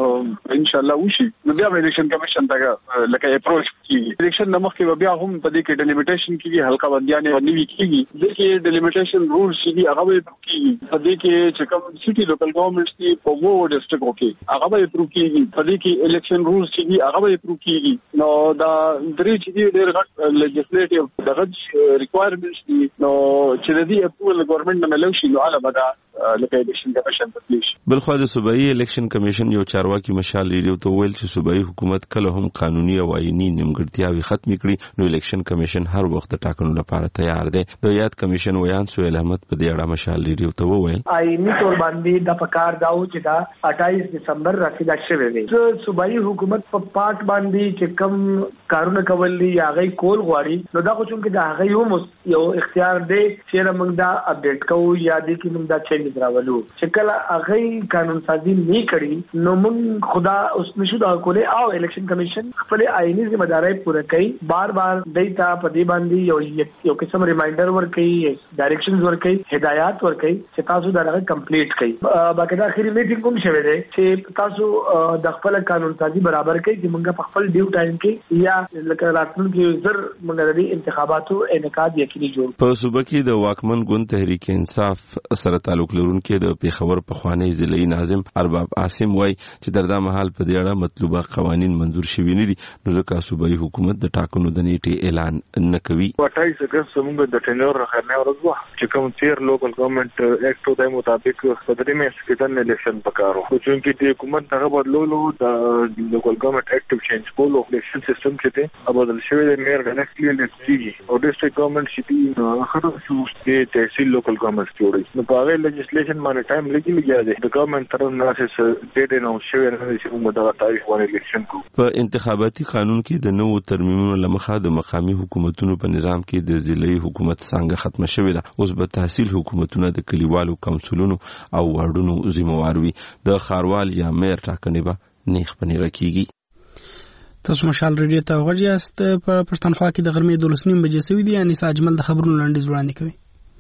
ان شاء الله وشي. نو بیا الیکشن کمیشن ته لکه اپروچ کیږي. الیکشن نمخ کې بیا هم په دې کې ډیلیمیټیشن کیږي، حلقه بندیانه ونوي کیږي. د کې ډیلیمیټیشن رولز چې هغه به کیږي. په دې کې چې کوم سټي لوکل ګورنمنټس دی په وو ډیسټریکټ کې هغه به اپروو کیږي. په دې کې الیکشن رولز چې هغه به اپروو کیږي. نو دا درې چې ډېر غټ لیجسلیټیو دغه ریکوایرمنټس دي، نو چې د دې اپروول ګورنمنت نه ملو شي، نو علاوه دا لکه الیکشن کمیشن ته شي. بل خو د صوبایي الیکشن کمیشن یو چارواکي مشال ریډیو ته ویل چې صوبایي حکومت کله هم قانوني او آئینی نیمګړتیاوې ختم کړي، نو الیکشن کمیشن هر وخت د ټاکنو لپاره تیار دی. د یاد کمیشن ویان سهیل احمد په دې اړه مشال ریډیو ته وویل آئینی تور باندې د پکار داو چې دا اٹھائیس دسمبر رسیدل شوی دی. صوبایي حکومت په پارت باندې چې کم کارونه کول دي هغه کول غواړي، نو دا خو چې دا هغه یو یو اختیار دی چې موږ دا اپډیټ کوو یا دې کې موږ دا چینج راولو. چې کله هغه قانون سازي نه کړي، نو موږ خدا اوس نشو دا کولای. او الیکشن کمیشن خپل آئینی ذمہ داري پوره کوي، بار بار دیتا په دې باندې یو یو قسم ریمایندر ورکړي، ډایریکشنز ورکړي، هدایات ورکړي چې تاسو دا هغه کمپلیټ کړئ. باقاعده اخیری میټینګ کوم شوه دی چې تاسو د خپل قانون سازي برابر کړئ چې موږ په خپل ډیو ټایم کې یا لکه راتلونکي زر موږ د انتخاباتو انعقاد یقیني جوړ. په صوبه کې د واکمن ګوند تحریک انصاف سره تعلق تعلق لرونکي د پیښور پخوانی ضلعي ناظم ارباب عاصم وای چې تر دا مهال په دې اړه مطلوبه قوانين منظور شوي نه دي، نو ځکه صوبایي حکومت د ټاکنو د نیټې اعلان نه کوي. اٹھائیس اگست موږ د ټینور راخنه ورځو چې کوم تیر لوکل ګورنمنت اکټ د مطابق صدري مې سکیدن الیکشن پکارو، خو چې د حکومت هغه بدلولو د لوکل ګورنمنت اکټ چینج کولو الیکشن سیستم چې ته بدل شوی د مېر ډایرکټلی الیکټ او ډیسټریکټ ګورنمنت چې خاطر چې تحصیل لوکل ګورنمنت جوړي نو په هغه لیجسلیشن باندې ټایم لګي لګیا دی. د ګورنمنت تر ناسس ډیټ نو شوی نه چې موږ دا تاریخ باندې الیکشن کوو. په انتخاباتي قانون کې د نوو ترمیمونو لمخه د مقامی حکومتونو په نظام کې د ضلعي حکومت څنګه ختمه شوې ده. اوس به تحصیل حکومتونه د کلیوالو کونسلونو او واردونو ذمہوار وي. د خاروال یا میر ټاکنې به نیخ پنیغه کیږي. تاسو مشال ریډیو ته غوږیاست. په پښتونخوا کې د غرمې دولس نیم بجې سوي دي. انیس اجمل د خبرونو لاندې وړاندې کوي.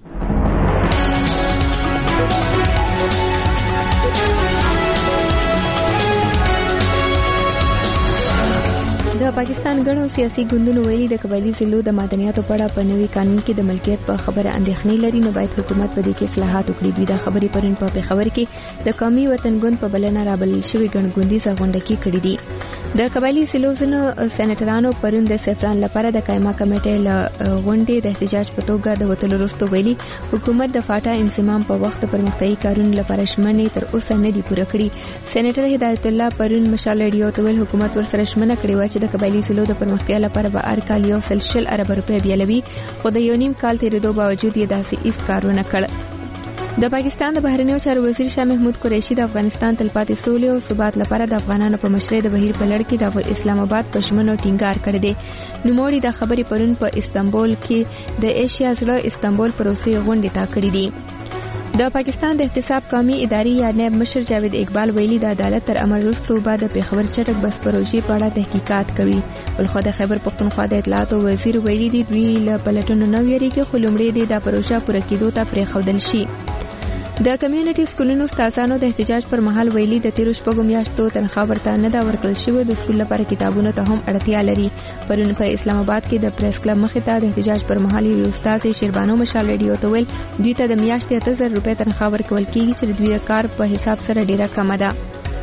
د پاکستان غړو سیاسي ګوندونو ویلي د قبایلی ضلعو د معدنیاتو په اړه په نوي قانون کې د ملکیت په خبره اندېښنې لري، نو باید حکومت په دې کې اصلاحات وکړي. دوی دا خبرې پرون په پیښور کې د قومي وطن ګوند په بلنه رابلل شوې ګڼګوندیزه غونډه کې کړې دي. د قبایلی ضلعو ځینو سېنیټرانو پرون د سفران لپاره د قائمه کمیټې له غونډې د احتجاج په توګه د وتلو وروسته ویلي حکومت د فاټا انضمام په وخت پرمختیایي کارونو لپاره ژمنې تر اوسه نه دي پوره کړې. سېنیټر هدایت الله پرون مشال ریډیو ته ویل حکومت ورسره ژمنه کړې وه چې د قبایلی ضلعو د پرمختیا لپاره به هر کال یو سل شل ارب روپۍ بیالوي، خو د یو نیم کال تیریدو باوجود یې داسې هیڅ کار ونه کړ. د پاکستان د بهرنیو چارو وزیر شاه محمود قریشي د افغانستان تلپاتې سولې او ثبات لپاره د افغانانو په مشرۍ د بهیر په لړ کې د اسلام آباد په ژمنو ټینګار کړی دی. نوموړي دا خبرې پرون په استانبول کې د ایشیا زړه استانبول پروسې غونډې ته کړې دي. د پاکستان د احتساب قومي ادارې یا نائب مشر جاوید اقبال ویلي د عدالت تر امر وروسته بعد د پیښور چټک بس پروژې په اړه تحقیقات کوي. بلخو د خیبر پښتونخوا د اطلاعاتو وزیر ویلي دی دوی له پلټنو نه ویریږي، خو لومړی د پروژه پوره کېدو ته پرېښودل شي. د کمیونټي سکولونو استادانو د احتجاج پر مهال ویلي د تیرو شپږو میاشتو تنخواه ورته نه دا ورکړل شوې، د سکول لپاره کتابونو ته هم اړتیا لري. پرون په اسلام آباد کې د پریس کلب مخې ته د احتجاج پر مهال یو استاد شیربانو مشال ریډیو ته ویل دوی ته د میاشتې اته زره روپۍ تنخواه ورکول کېږي چې د دوی کار په حساب سره ډیره کمه ده.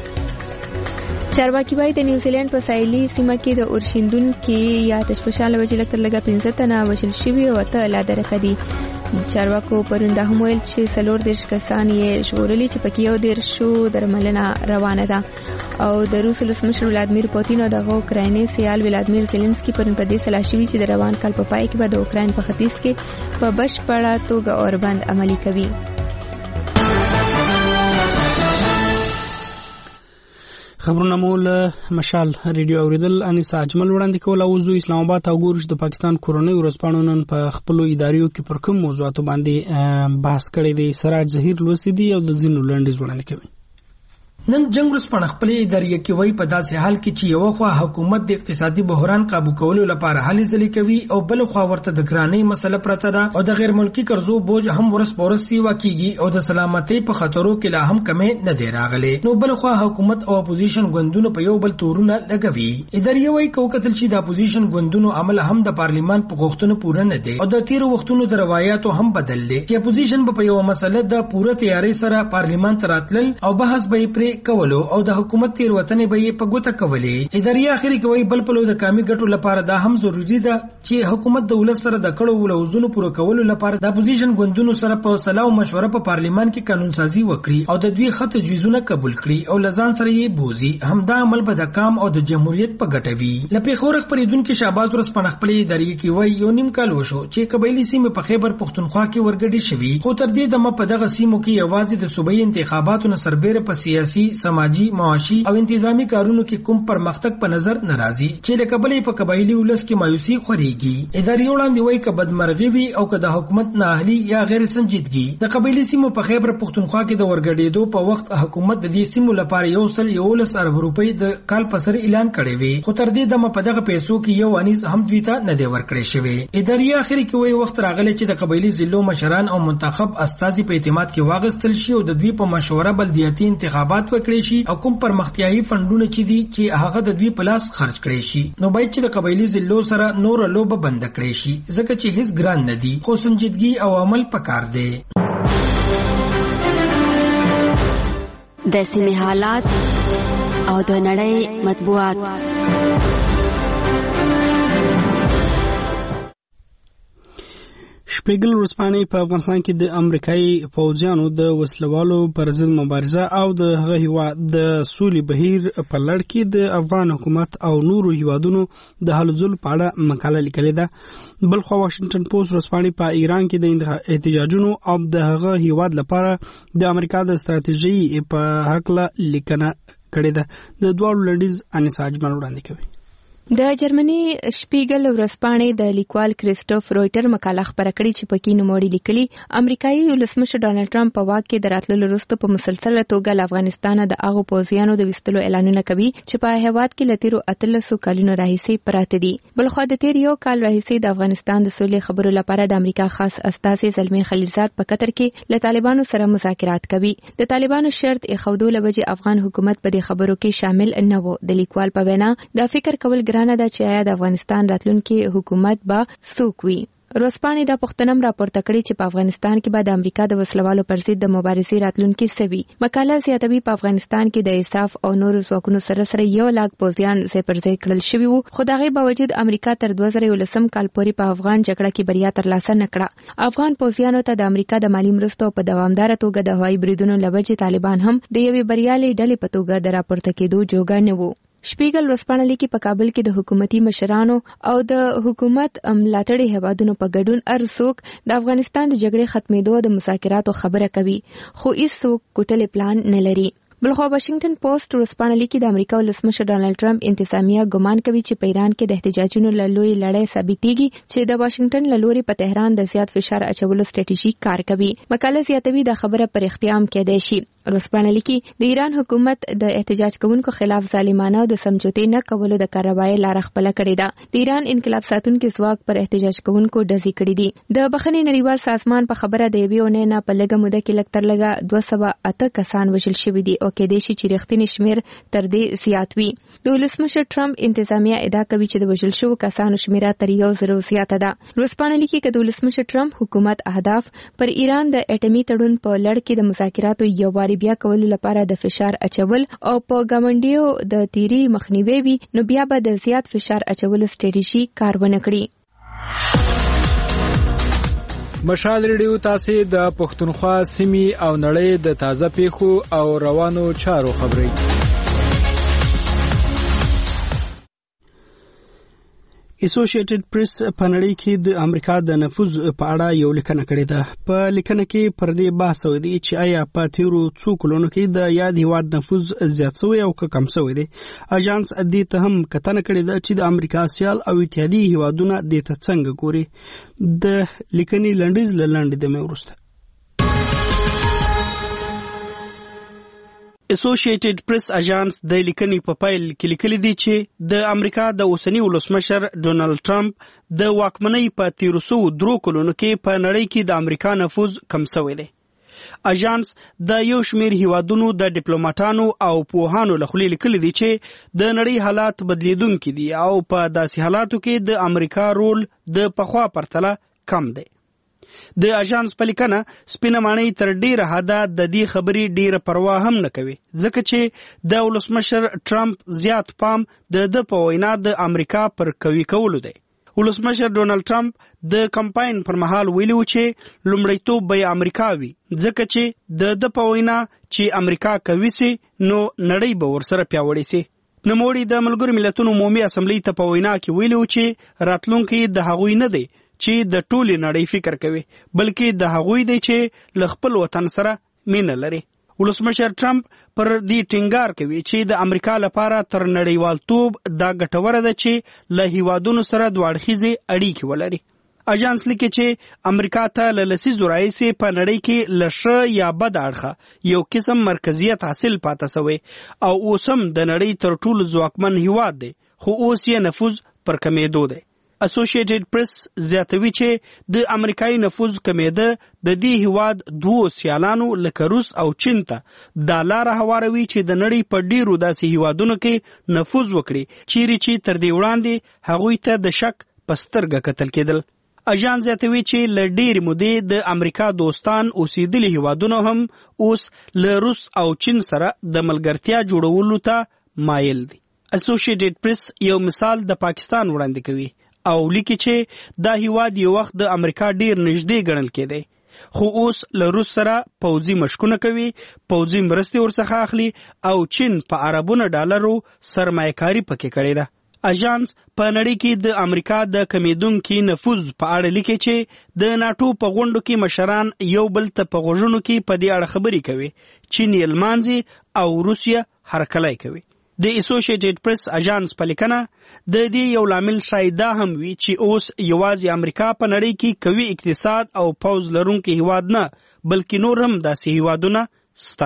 چارواکي وايي د نیوزیلند په ساحلي سیمه کې د اورشیندون کې یا تشپشان له وجې لکتر لږه پنځه تنه وژل شوي او اته لا درکه دي. چارواکو پرون دا هم ویل چې څلور دېرش کسان یې ژغورلي چې پکې یو دېرشو درملنه روانه ده. او د روس ولسمشر ولادمیر پوتین او دغه اوکرایني سیال ولادمیر زيلنسکي پرون په دې سلا شوي چې د روان کال په پای کې به د اوکراین په ختیځ کې په بشپړه توګه اوربند عملي کوي. خبرونه مول مشال ریډیو اوریدل. انیس اجمل وړاندې کول. او زو اسلام آباد او ګورش د پاکستان کورونی ورځپاڼو نن په خپل اداریو کې پر کوم موضوعاتو باندې بحث کړی دی. سراج ظهیر لوسی دی او د زینو لنډیز وړاندې کوي. نن جنگ ورځپاڼه خپل ادارې کې وایي په داسې حال کې چې یو خوا حکومت د اقتصادي بحران قابو کولو لپاره هلې ځلې کوي او بل خوا ورته د ګرانۍ مسله پرته ده او د غیر ملکی قرضو بوج هم ورس پورس سیوا کیږي او د سلامتۍ په خطرو کې لا هم کمې نه دی راغلي. نو بل خوا حکومت او اپوزیشن ګوندونو په یو بل تورونه لګوي. ادارې وایي کو کتل چې د اپوزیشن ګوندونو عمل هم د پارلیمان په غوښتنو پوره نه دی او د تیرو وختونو د روایتو هم بدل دي چې اپوزیشن په یو مسله د پوره تیاری سره پارلیمان ته راتلل او بحث به پرې کولو او د حکومت تیروتنې به یې په ګوته کولې. ادارې اخري کوي بل په لو د کامي ګټو لپاره دا هم ضروری ده چې حکومت د ولس سره د کړو ولوزونو پوره کولو لپاره د اپوزیشن ګوندونو سره په صلاح او مشوره په پارلیمان کې قانون سازي وکړي او د دوی خط تجویزونه قبول کړي او لزان سره یې بوزي. همدا عمل به د کام او د جمهوریت په ګټه وي. لپاره خورخ پریدونکو شهباز ورځپاڼه خپل ادارې کې وایي یو نیم کال وشو چې قبایلی سیمه په خیبر پښتونخوا کې ورګډي شوي، خو تر دې دمه په دغه سیمو کې یوازې د صوبایي انتخاباتو سربېره په سیاسي سماجی معاشي او انتظامی کارونو کې کوم پرمختګ په نظر ناراضي چې له قبلې په قبایلی ولس کې مایوسي خوريږي. ادارې وړاندې وایي ک بدمرغي وي او ک د حکومت نااهلي یا غیر سنجیدګي. د قبایلی سیمو په خیبر پښتونخوا کې د ورګډېدو په وخت حکومت د دې سیمو لپاره یو سل یولس ارب روپۍ د کال په سر اعلان کړی وي، خو تر دې دمه په دغه پیسو کې یو انیس هم دوی ته نه دی ورکړی شوی. ادارې اخري کې وایي وخت راغلی چې د قبایلی ضلعو مشران او منتخب استازي په اعتماد کې واغستل شي او د دوی په مشوره بلدیاتي انتخابات وکړي شي او کوم پرمختیایي فندونه چې دي چې هغه د دوی په لاس خرج کړي شي. نو باید چې د قبایلی ضلعو سره نور لوبه بند کړي شي ځکه چې هیڅ ګران نه دي، خو سنجیدګي او عمل پکار دی. د سیمې حالات او د نړۍ مطبوعات. شپږل ورځپاڼې په افغانستان کې د امریکایي پوځیانو د وسلوالو پر ضد مبارزه او د هغه هیواد د سولې بهیر په لړ کې د افغان حکومت او نورو هیوادونو د هلو ځلو په اړه مقاله لیکلې ده. بلخوا واشنگټن پوسټ ورځپاڼې په ایران کې د احتجاجونو او د هغه هیواد لپاره د امریکا د ستراتیژۍ په هکله لیکنه کړې ده. د دواړو لنډیز انیس اجمل وړاندې کوي. د جرمني شپیګل ورځپاڼې د لیکوال کریسټوف رویټر مقاله خبره کړې چې پکې نوموړي لیکلي امریکایي ولسمشر ډانلډ ټرمپ په واک کې د راتللو وروسته په مسلسله توګه له افغانستان د هغو پوځیانو د ویستلو اعلانونه کوي چې په هیواد کې له تیرو اتلسو کلونو راهیسې پراته دي. بلخوا د تیر یو کال راهیسې د افغانستان د سولې خبرو لپاره د امریکا خاص استازي زلمي خلیلزاد په قطر کې له طالبانو سره مذاکرات کوي. د طالبانو شرط ایښودو لوجه افغان حکومت په دې خبرو کې شامل نه و. د لیکوال په وینا دا فکر کول ګرانه ده چې آیا د افغانستان راتلونکي حکومت به څوک وي. روسپانې دا پښتنم راپورته کړې چې په افغانستان کې به د امریکا د وسلوالو پر ضد د مبارزې راتلونکي سوي. مقاله زیاتوي په افغانستان کې د ایساف او نورو ځواکونو سره سره یو لاک پوځیان ځای پر ځای کړل شوي وو، خو د هغې باوجود امریکا تر دوه زره یولسم کال پورې په افغان جګړه کې بریا ترلاسه نه کړه. افغان پوځیانو ته د امریکا د مالي مرستو په دوامداره توګه د هوایي بریدونو له وجې طالبان هم د یوې بریالۍ ډلې په توګه د راپورته کېدو جوګه نه وو. شپیګل ورځپاڼه لیکي په کابل کې د حکومتي مشرانو او د حکومت ملاتړي هیوادونو په ګډون هر څوک د افغانستان د جګړې ختمېدو د مذاکراتو خبره کوي، خو هیڅ څوک کوټلې پلان نه لري. بلخوا واشنگټن پوسټ ورځپاڼه لیکي د امریکا ولسمشر ډانلډ ټرمپ انتظامیه ګمان کوي چې په ایران کې د احتجاجونو له لوی لړۍ ثابتېږي چې د واشنگټن له لوري په تهران د زیات فشار اچولو ستراتیژیک کار کوي. مقاله زیاتوي دا خبره پر اختیام کېدای شي. ورځپاڼه لیکي د ایران حکومت د احتجاج کوونکو خلاف ظالمانه او د سمجوتې نه کولو د کاروای لار خپل کړې ده. د ایران انقلاب ساتونکو ځواک پر احتجاج کوونکو ډزې کړې دي. د بخښنې نړیوال سازمان په خبره د یوې اونۍ نه په لږه موده کې لږ تر لږه دوه سوه اته کسان وژل شوي دي او کېدای شي چې رښتینی شمېر تر دې زیات وي. د ولسمشر ټرمپ انتظامیه ادعا کوي چې د وژل شوو کسانو شمېره تر یو زرو زیاته ده. ورځپاڼه لیکي چې د ولسمشر ټرمپ حکومت اهداف پر ایران د اټومي تړون په لړ کې د مذاکراتو یو واري بیا کولو لپاره د فشار اچول او په ګاونډیو د تیری مخنیوي وي، نو بیا به د زیات فشار اچولو ستراتیژي کار ونه کړي. مشال ریډیو تاسو د پښتونخوا سیمې او نړۍ د تازه پیښو او روانو چارو خبري. اسوسییټډ پریس په نړۍ کې د امریکا د نفوذ په اړه یو لیکنه کړې ده. په لیکنه کې پر دې بحث وکړي چې آیا په تیرو څو کلونو کې د یاد هیواد نفوذ زیات شوی او کم شوی دی. اژانس دې ته هم کتنه کړې ده چې د امریکا سیال او اتحادیه هیوادونه دې ته څنګه ګوري. د لیکنې لنډیز لاندې د مې ورسته اسوسییټډ پریس اژانس د لیکنې په پایل کې لیکلي دي چې د امریکا د اوسنی ولسمشر ډونالډ ټرمپ د واکمنۍ په تیرو څو درو کلونو کې په نړۍ کې د امریکا نفوذ کم شوی دی. اژانس د یو شمېر هیوادونو د ډیپلوماټانو او پوهانو له خولې لیکلي دي چې د نړۍ حالات بدلیدونکي دي او په داسې حالاتو کې د امریکا رول د پخوا پرتله کم دی. د اژانس په لیکنه سپینه ماڼۍ تر ډیره حده د دې خبرې ډیره پروا هم نه کوي، ځکه چې د ولسمشر ټرمپ زیات پام د د په وینا د امریکا پر قوي کولو دی. ولسمشر ډونالډ ټرمپ د کمپاین پر مهال ویلي و چې لومړیتوب به امریکا وي، ځکه چې د د په وینا چې امریکا قوي سي نو نړۍ به ورسره پیاوړې سي. نوموړي د ملګرو ملتونو عمومي اسمبلی ته په وینا کې ویلي و چې راتلونکي د هغوی نه دی چې د ټولې نړۍ فکر کوي، بلکې د هغوی دی چې له خپل وطن سره مینه لري. ولسمشر ټرمپ پر دې ټینګار کوي چې د امریکا لپاره تر نړیوالتوب دا ګټوره ده چې له هیوادونو سره دوه اړخیزې اړیکې ولري. اژانس لیکي چې امریکا ته له لسیزو راهیسې په نړۍ کې له ښه یا بد اړخه یو قسم مرکزیت حاصل پاته شوی او اوس هم د نړۍ تر ټولو ځواکمن هیواد دی، خو اوس یې نفوذ پر کمېدو دی. اسوسییټډ پریس زیاتوي چې د امریکایي نفوذ کمېده د دې هیواد دوو سیالانو لکه روس او چین ته دا لاره هواروي چې د نړۍ په ډیرو داسې هیوادونو کې نفوذ وکړي چیرې چې تر دې وړاندې هغوی ته د شک په سترګه کتل کېدل. اژانس زیاتوي چې له ډېرې مودې د امریکا دوستان اوسېدلي هیوادونه هم اوس له روس او چین سره د ملګرتیا جوړولو ته مایل دي. اسوسییټډ پریس یو مثال د پاکستان وړاندې کوي او لیکي چې دا هیواد یو وخت د امریکا ډېر نږدې ګڼل کېدی، خو اوس له روس سره پوځي مشکونه کوي، پوځي مرستې ورڅخه اخلي او چین په اربونو ډالرو سرمایه‌کاري پکې کړې ده. اژانس په نړۍ کې د امریکا د کمیدونکو نفوذ په اړه لیکي چې د ناتو په غونډو کې مشران یو بل ته په غوږونو کې په دې اړه خبرې کوي، چین یې لمانځي او روسیه هرکلی کوي. د اسوسییټډ پریس اژانس په لیکنه د دې یو لامل شاید دا هم وي چې اوس یوازې امریکا په نړۍ کې قوي اقتصاد او پوځ لرونکي هیواد نه بلکې نور هم داسې هیوادونه سته.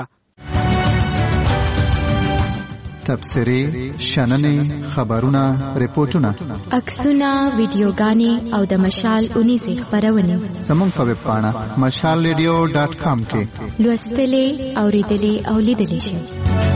تبصرې، شننې، خبرونه، ریپورتونه، عکسونه، ویډیوګانې او د مشال اونیزې خپرونې زموږ په ویب پاڼه مشال ریډیو ډاټ کام کې لوستلې، اورېدلې او لیدلې شئ.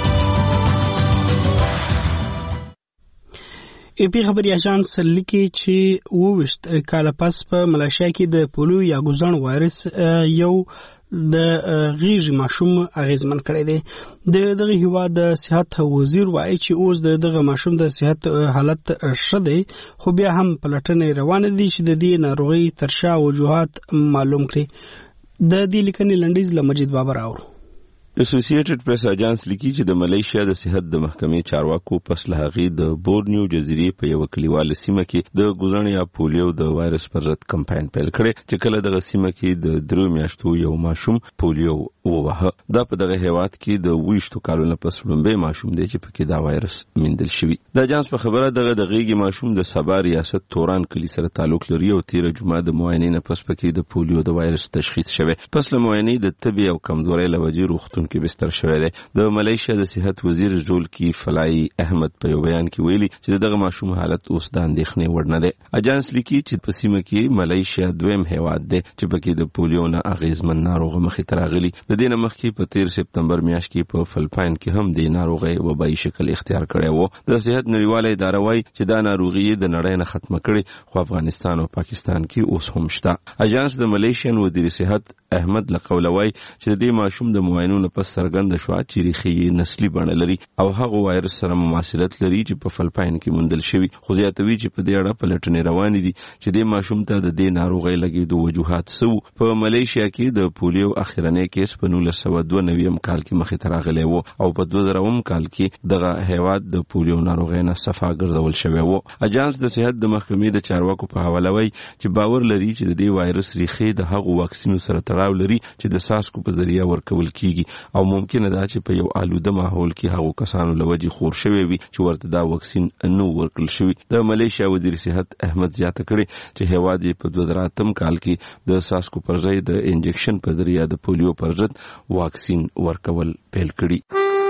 ایپی خبري اژانس لیکي چې وویشت کاله پس په ملایشیا کې د پولیو یا ګوزن وایرس یو د غیږ ماشوم اغیزمن کړی دی. د دغه هیواد د صحت وزیر وایي چې اوس د دغه ماشوم د صحت حالت ښه دی، خو بیا هم پلټنې روانې دي چې د دې ناروغۍ تر شا وجوهات معلوم کړي. د دې لیکنې لنډیز له مجید بابر اورو. اسوسییټډ پریس اژانس لیکي چې د ملایشیا د صحت د محکمې چارواکو پس له هغې د بورنیو جزیرې په یوه کلیواله سیمه کې د ګوزن یا پولیو د وایرس پر ضد کمپاین پیل کړی چې کله دغه سیمه کې د درو میاشتو یو ماشوم پولیو ووهه. دا په دغه هیواد کې د ویشتو کالونو پس لومبی ماشوم دی چې پکې دا وایرس موندل شوی. د اژانس په خبره دغه د غیږې ماشوم د سبا ریاست توران کلی سره تعلق لري او تیر جمعه د معاینې نه پس پکې د پولیو د وایرس تشخیص شوی. پس له معاینې د طبي او کمزورۍ له وجې روغتون کې بستر شوی دی. د ملایشیا د صحت وزیر زولکی فلای احمد په یو بیان کې ویلي چې دغه ماشوم حالت اوس د اندېښنې وړ نه دی. اژانس لیکي چې په سیمه کې ملایشیا دویم هیواد دی چې پکې د پولیو نه اغیزمن ناروغه مخې ته راغلي. د دې نه مخکې په تیر سپتمبر میاشت کې په فلپاین کې هم د ناروغۍ وبایي شکل اختیار کړی و. د صحت نړیواله اداره وایي چې دا ناروغي د نړۍ نه ختمه کړي، خو افغانستان او پاکستان کې اوس هم شته. اژانس د ملایشین وزیر صحت احمد لقوله وایي چې د دې ماشوم د معاینو نه پس څرګنده شوه چې ریښې نسلي بڼه لري او هغه وایرس سره مماثلت لري چې په فلپاین کې موندل شوی. خو زیاتوي چې په دې اړه پلټنې روانې دي چې د ماشوم ته د دې ناروغۍ لګېدو وجوهات څه وو. په ملایشیا کې د پولیو اخرنی کیس په نولس سوه دوه نوي کال کې مخې ته راغلی و او په دوه زره کال کې دغه هیواد د پولیو ناروغۍ نه صفا ګرځول شوی و. اژانس د صحت د محکمې د چارواکو په حواله وایي چې باور لري چې د دې وایرس ریښې د هغو واکسینو سره تړاو لري چې د ساسکو په ذریعه ورکول کیږي او ممکنه ده چې په یو آلوده ماحول کې هغو کسانو لوجې خور شوی وي چې ورته دا واکسین نو ورکړل شوی. د ملایشیا وزیر صحت احمد زیاته کړي چې هیواد یې په دوه زره اتم کال کې د ساسکو پر ځای د انجکشن په ذریعه د پولیو پر ضد واکسین ورکول پیل کړي.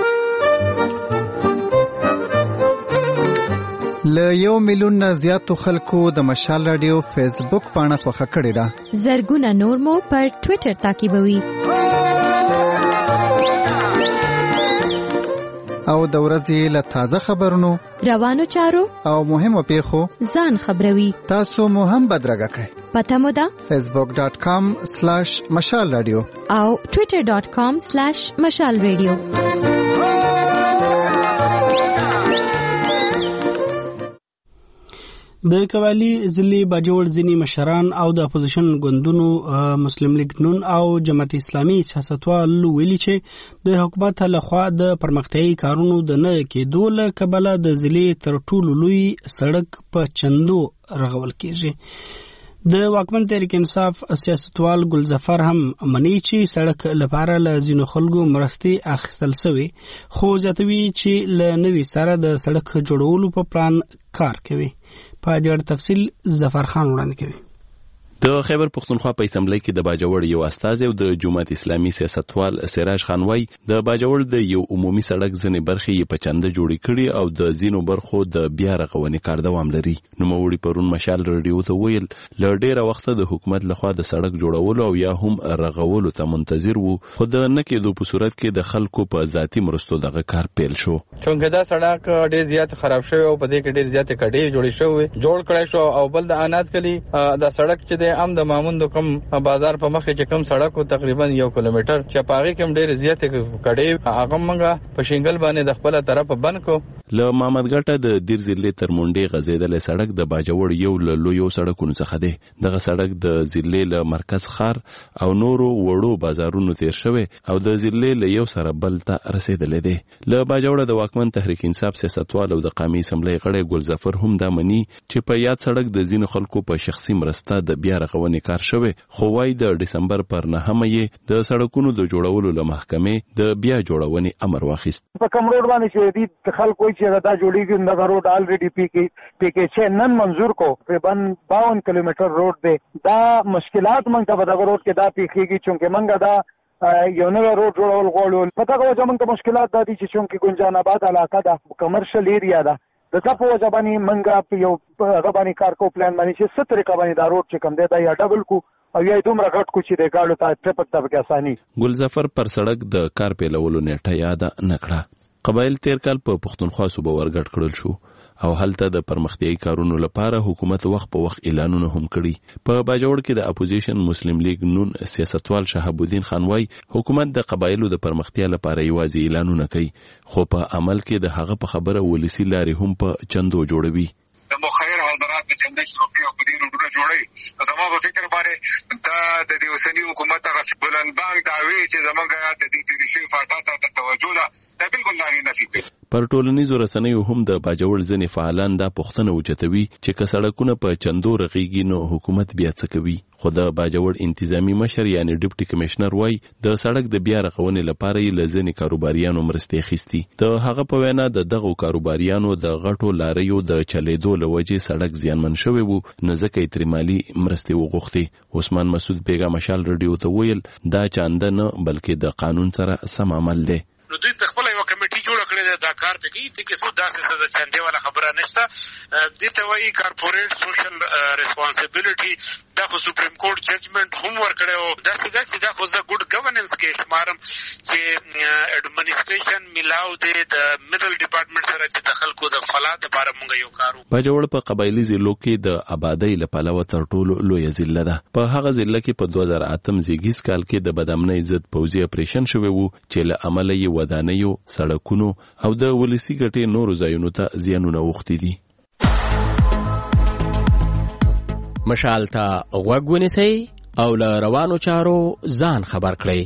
له یو میلیون نه زیاتو خلکو د مشال رادیو فیسبوک پاڼه خوښه کړې ده. زرګونه نور مو پر ټوئیټر تعقیبوي او د ورځې له تازه خبرونو، روانو چارو او مهمو پیښو ځان خبروي. تاسو مو هم بدرګه کړئ. پته مو ده فیسبوک ډاټ کام سلاش مشال رادیو او ټوئیټر ډاټ کام سلاش مشال رادیو. د قوالی ضلع باجوړ ځینی مشران او د اپوزیشن ګوندونو مسلم لیگ نون او جماعت اسلامي سیاستوال ویلي چې د حکومت لخوا د پرمختیايي کارونو د نه کېدو له کبله د ضلع تر ټولو لوی سړک په چندو رغول کېږي. د واکمن تحریک انصاف سیاستوال ګلظفر هم مني چې سړک لپاره له ځینو خلکو مرستې اخیستل شوی، خو زیاتوي چې له نوي سره د سړک جوړولو په پلان کار کوي. په دې اړه تفصیل ظفر خان وړاندې کوي. د خیبر پښتونخوا په اسمبلی کې د باجوړ یو استاذ او د جماعت اسلامي سیاستوال سراج خان وای د باجوړ د یو عمومي سړک ځنې برخې په چنده جوړې کړي او د زینو برخو د بیا رغونې کار دوام لري. نو موري پرون مشال رادیو ته ویل ل ډیره وخت د حکومت لخوا د سړک جوړولو او یا هم رغولو ته منتظر وو، خو د نه کېدو په صورت کې د خلکو په ذاتی مرستو دغه کار پیل شو. چونګه دا سړک ډیر زیات خراب شوی او په دې کې ډیر زیات کډې جوړې شوی جوړ کړای شو او بل د انات کلی د سړک چې د ام د ماموند کوم بازار په مخ کې کوم سړک تقریبا یو کیلومتر چې پاغي کوم ډیر زیات کډې هغه منګه په شینګل باندې د خپل طرف بند کو. له محمد ګټه د دیر ضلع تر مونډې غزیدل سړک د باجوړ یو له لویو سړکونو څخه دی. دغه سړک د ضلع له مرکز خار او نورو وړو بازارونو تیر شوی او د ضلع له یو سره بل ته رسیدلې دی. له باجوړ د واکمن تحریک انصاف سیاستوال او د قومي اسمبلی غړی ګلظفر هم دا مني چې په یاد سړک د ځینو خلکو په شخصي مرسته د بیا رغونې کار شوی، خو وايي د ډسمبر پر نهمه یې د سړکونو د جوړولو له محکمې د بیا جوړونې امر واخیست. په کوم روډ باندې چې دي خلک وایي چې دا جوړیږي دا روډ الریډي پی کې پی کې چې نن منظور کو تقریبا باون کیلومتر روډ دی. دا مشکلات موږ ته په دغه روډ کې دا پیښیږي چې موږ دا یو نوی روډ جوړول غواړو. په دغه وجه موږ ته مشکلات دا دي چې چونکې ګنجان آباد علاقه ده کمرشل ایریا ده د څه په وجه باندې موږ په یو هغه باندې کار کو پلان باندې چې څه طریقه باندې دا روډ چې کوم دی دا یا ډبل کو او یا دومره غټ کو چې د ګاډو ته ټرافیک ته پکې اساني. ګلظفر پر سړک د کار پیلولو نیټه یاد نکړه. قبایل تیر کال په پښتونخوا صوبه ورګټ کړل شو او هلته د پرمختیايي کارونو لپاره حکومت وخت په وخت اعلانونه هم کړي. په باجوړ کې د اپوزیشن مسلم لیگ نون سیاستوال شهاب الدین خان وای حکومت د قبایلو د پرمختیا لپاره یوازې اعلانونه کوي، خو په عمل کې د هغه په خبره ولسی لارې هم په چندو جوړوي. د مخیر حضرات د چنده شروعي او بدیل روډونه جوړي زموږ په فکر باندې دا د دې اوسنی حکومت هغه بلندبانګ دعوی چې زموږ د دې تریشي فاټا ته توجه ده دا بالکل ناري نفي کوي. پر ټولنیزو رسنیو هم د باجوړ ځنې فعالان دا پوښتنه اوچتوي چې که سړکونه په چندو رغیږي نو حکومت بیا څه کوي. خو د باجوړ انتظامی مشر یعنی ډیپټي کمشنر وای د سړک د بیا رغونې لپاره یې لزنې کاروباریانو مرستې اخیستي. د هغه په وینا د دغو کاروباریانو د غټو لاریو د چلیدو لوجې سړک زیانمن شوی وو نو ځکه یې ترې مالي مرستې وغوښتي. عثمان مسعود بیګا مشال رادیو ته ویل دا چانده نه بلکې د قانون سره سم عمل دی. نو دوی خپل یو کمیټي جوړ کړی دی دا کار پکې دي چې څو داسې څه د چندې والا خبره نشته. دې ته وایي کارپوریټ سوشل ریسپانسیبিলিټي. دا خو سپریم کورټ ججمنټ هم ورکړی او داسې داسې دا خو زه ګډ ګورننس کې شمارم چې اډمنسټریشن میلاو دی د میډل ډپارټمنټ سره چې د خلکو د فلاح لپاره موږ یو کار وکړو. باجوړ په قبایلی ضلعو کې د آبادی لپاره تر ټولو لوی ضلع ده. په هغه ضلع کې په دوه زره اتم زیږیز کال کې د بدامنۍ ضد پوځي اپریشن شوی وو چې له عمله یې ودانیو، سړکونو او د ولسی ګټې نورو ځایونو ته زیانونه وختي دي. مشال ته غوږ ونیسئ او له روانو چارو ځان خبر کړئ.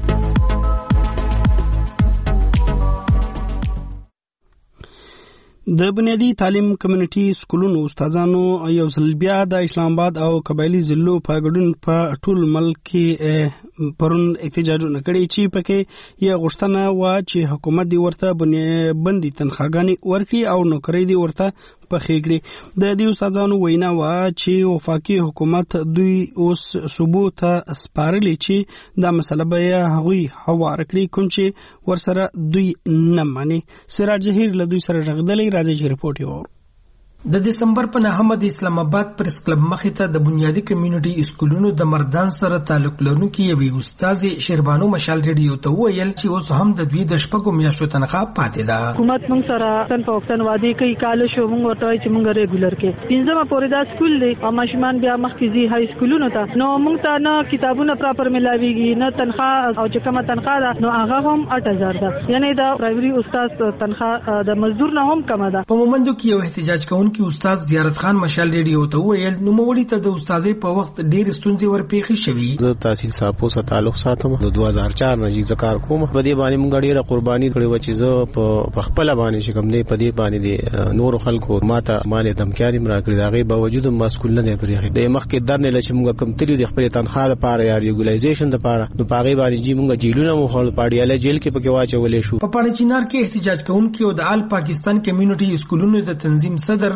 د بنیادی تعلیم کمیونټي سکولونو استادانو یو ځل بیا د اسلام آباد او قبایلی ضلعو په ګډون په ټول ملک کې پرون احتجاجونه کړي چې پکې یې غوښتنه و چې حکومت دی ورته بندي تنخواګانې ورکړي او نوکری دی ورته پخې کړي. د دې استادانو وینا و چې وفاقي حکومت دوی اوس صوبو ته سپارلي چې دا مسله به هغوی هوار کړي کوم چې ورسره دوی نه مانی. سراج ظهیر له دوی سره رغدلې راځي رپورټ یو. د دسمبر په نهمه د اسلام آباد پریس کلب مخې ته د بنیادی کمیونټي اسکولونو د مردان سره تعلق لرونکي یوې استاد شیربانو مشال ریډیو ته ویل چې اوس هم د دوی د شپږو میاشتو تنخواه پاتې ده. حکومت موږ سره تن په وختن وادي کوي کال شو موږ ورته چې موږ ریګولر کې پنځمه پورې دا سکول دی او ماشومان بیا مخکې زی های سکولونو ته نو موږ ته نه کتابونه پراپر ملاويږي نه تنخواه او چې کومه تنخواه ده نو هغه هم اټ هزار ده یعنی دا پرایوري استاد تنخواه د مزدور نه هم کم ده. په مومندو کې یو احتجاج کوونکی استاد زیارت خان مشال ریډیو ته ویل نو مولي ته د استادۍ په وخت ډېر ستونزې ورپېښې شوې. زه تحصیل صاحب سره تعلق ساتم د دوه هزار چار نه چې کار کوم په دې باندې موږ ډېره قرباني کړې و چې زه په خپل باندې چې کوم دې په دې باندې نور خلکو ماته مال دمکاري مرا کړی دا غي باوجود مسکول نه پرې د مخکې درنه لچ موږ کوم تری د خپل تنخواه لپاره یا ریګولایزیشن لپاره نو پاغي باندې چې موږ جیلونه مو خپل پاړیاله جیل کې پکې واچولې شو. په پاڼچینار کې احتجاج کوونکي او د آل پاکستان کمیونټي اسکولونو د تنظیم صدر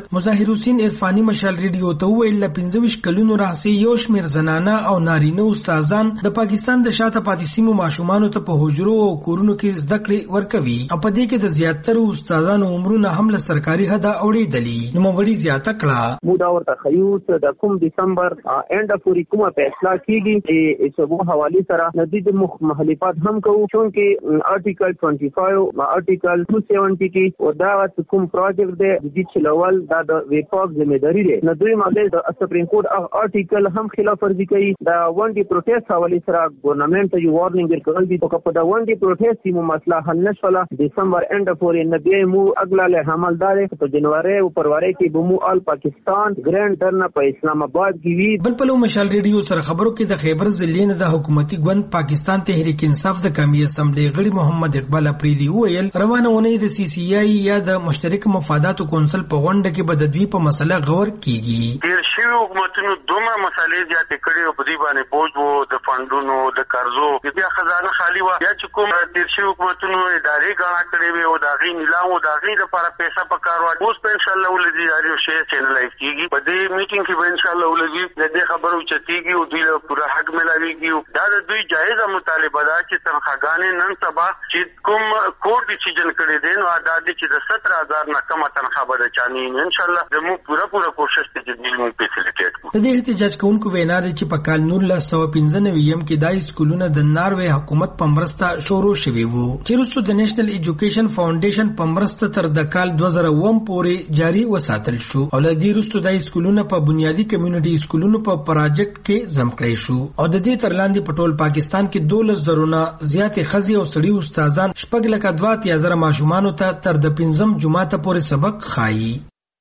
مظاهر حسین عرفانی مشال ریډیو ته ویل ل پنځه کلونو راځي یو شمیر زنانه او نارینه استادان د پاکستان د شاته پاتې سیمو ماشومان ته په حجرو او کورونو کې زده کړې ورکوي او په دې کې د زیاتره استادانو عمرونه هم له سرکاري حده اوړېدلي. نو وړي زیاته کړه موږ دا ورته خیو چې د کوم دسمبر اینډ پورې کومه فیصله کیږي چې سبو حواله سره ندید مخالفت هم کوو چونکه آرټیکل پنځه پنځه آرټیکل دو سو ستر کې او دا کوم پروجیکټ دی د دې چلول دا د ویپاک ځمېداري دی. نو دوی ماده د سپریم کورټ آرټیکل هم خلاف ورزي کوي. دا ون ډي پروټیست حواله سره ګورنمنت یو وارنینګ ورکول دي چې په دا ون ډي پروټیست مو مسله حل نشوله دسمبر اینډ پورې نبی مو اګلا له حملدار په جنوري او فروری کې بمو آل پاکستان ګرانډ ټرن په اسلام آباد کې وی. بل په مشال ریډیو سره خبرو کې د خیبر ضلع نه د حکومتي ګوند پاکستان تحریک انصاف د قومي اسمبلی غړي محمد اقبال اپریدي ویل روانه ونې د سی سی آی یا د مشترک مفاداتو کونسل په غونډه کې به د دوی په مسله غور کیږي. ډیر شي حکومتونو دومره مسالې زیاتې کړې او په دې باندې بوج وو د فندونو د قرضو بیا خزانه خالی و یا چې کوم ډیر شي حکومتونو ادارې غاڼه کړې وي او دا غي نیلام او دا غي لپاره پیسې پکارو اوس په ان شاء الله ولدي یاري شي چینلایز کیږي. په دې میټینګ کې به ان شاء الله ولدي د دې خبرو چتیږي او دوی له پورا حق ملاويږي. دا د دوی جایزه مطالبه ده چې تنخواګانې نن سبا چې کوم کورټ ډیسیژن کړی دی نو دا د چې د ستر هزار نه کم تنخواه به چاني ان شاء الله زموږ پورا پورا کوشش کوي چې دې موږ فیسیلیټیټ کړو. د دې احتجاج کوونکو وینا ده چې په کال نور له سو پنځه نوي کې دای سکولونه د ناروې حکومت په مرسته شروع شوي وو چې وروسته د نېشنل ایجوکیشن فاونډیشن په مرسته تر د کال دوه زره اووه پورې جاري وساتل شو او له دې وروسته دای سکولونه په بنیادی کمیونټي سکولونو په پروجیکټ کې زم کړی شو او د دې ترلاندې په ټول پاکستان کې دولس زرونه زیاتې خزي او سړي استادان شپږ لکه دوه اتیا زره ماشومان ته تر د پنځم جمعه پورې سبق خایي.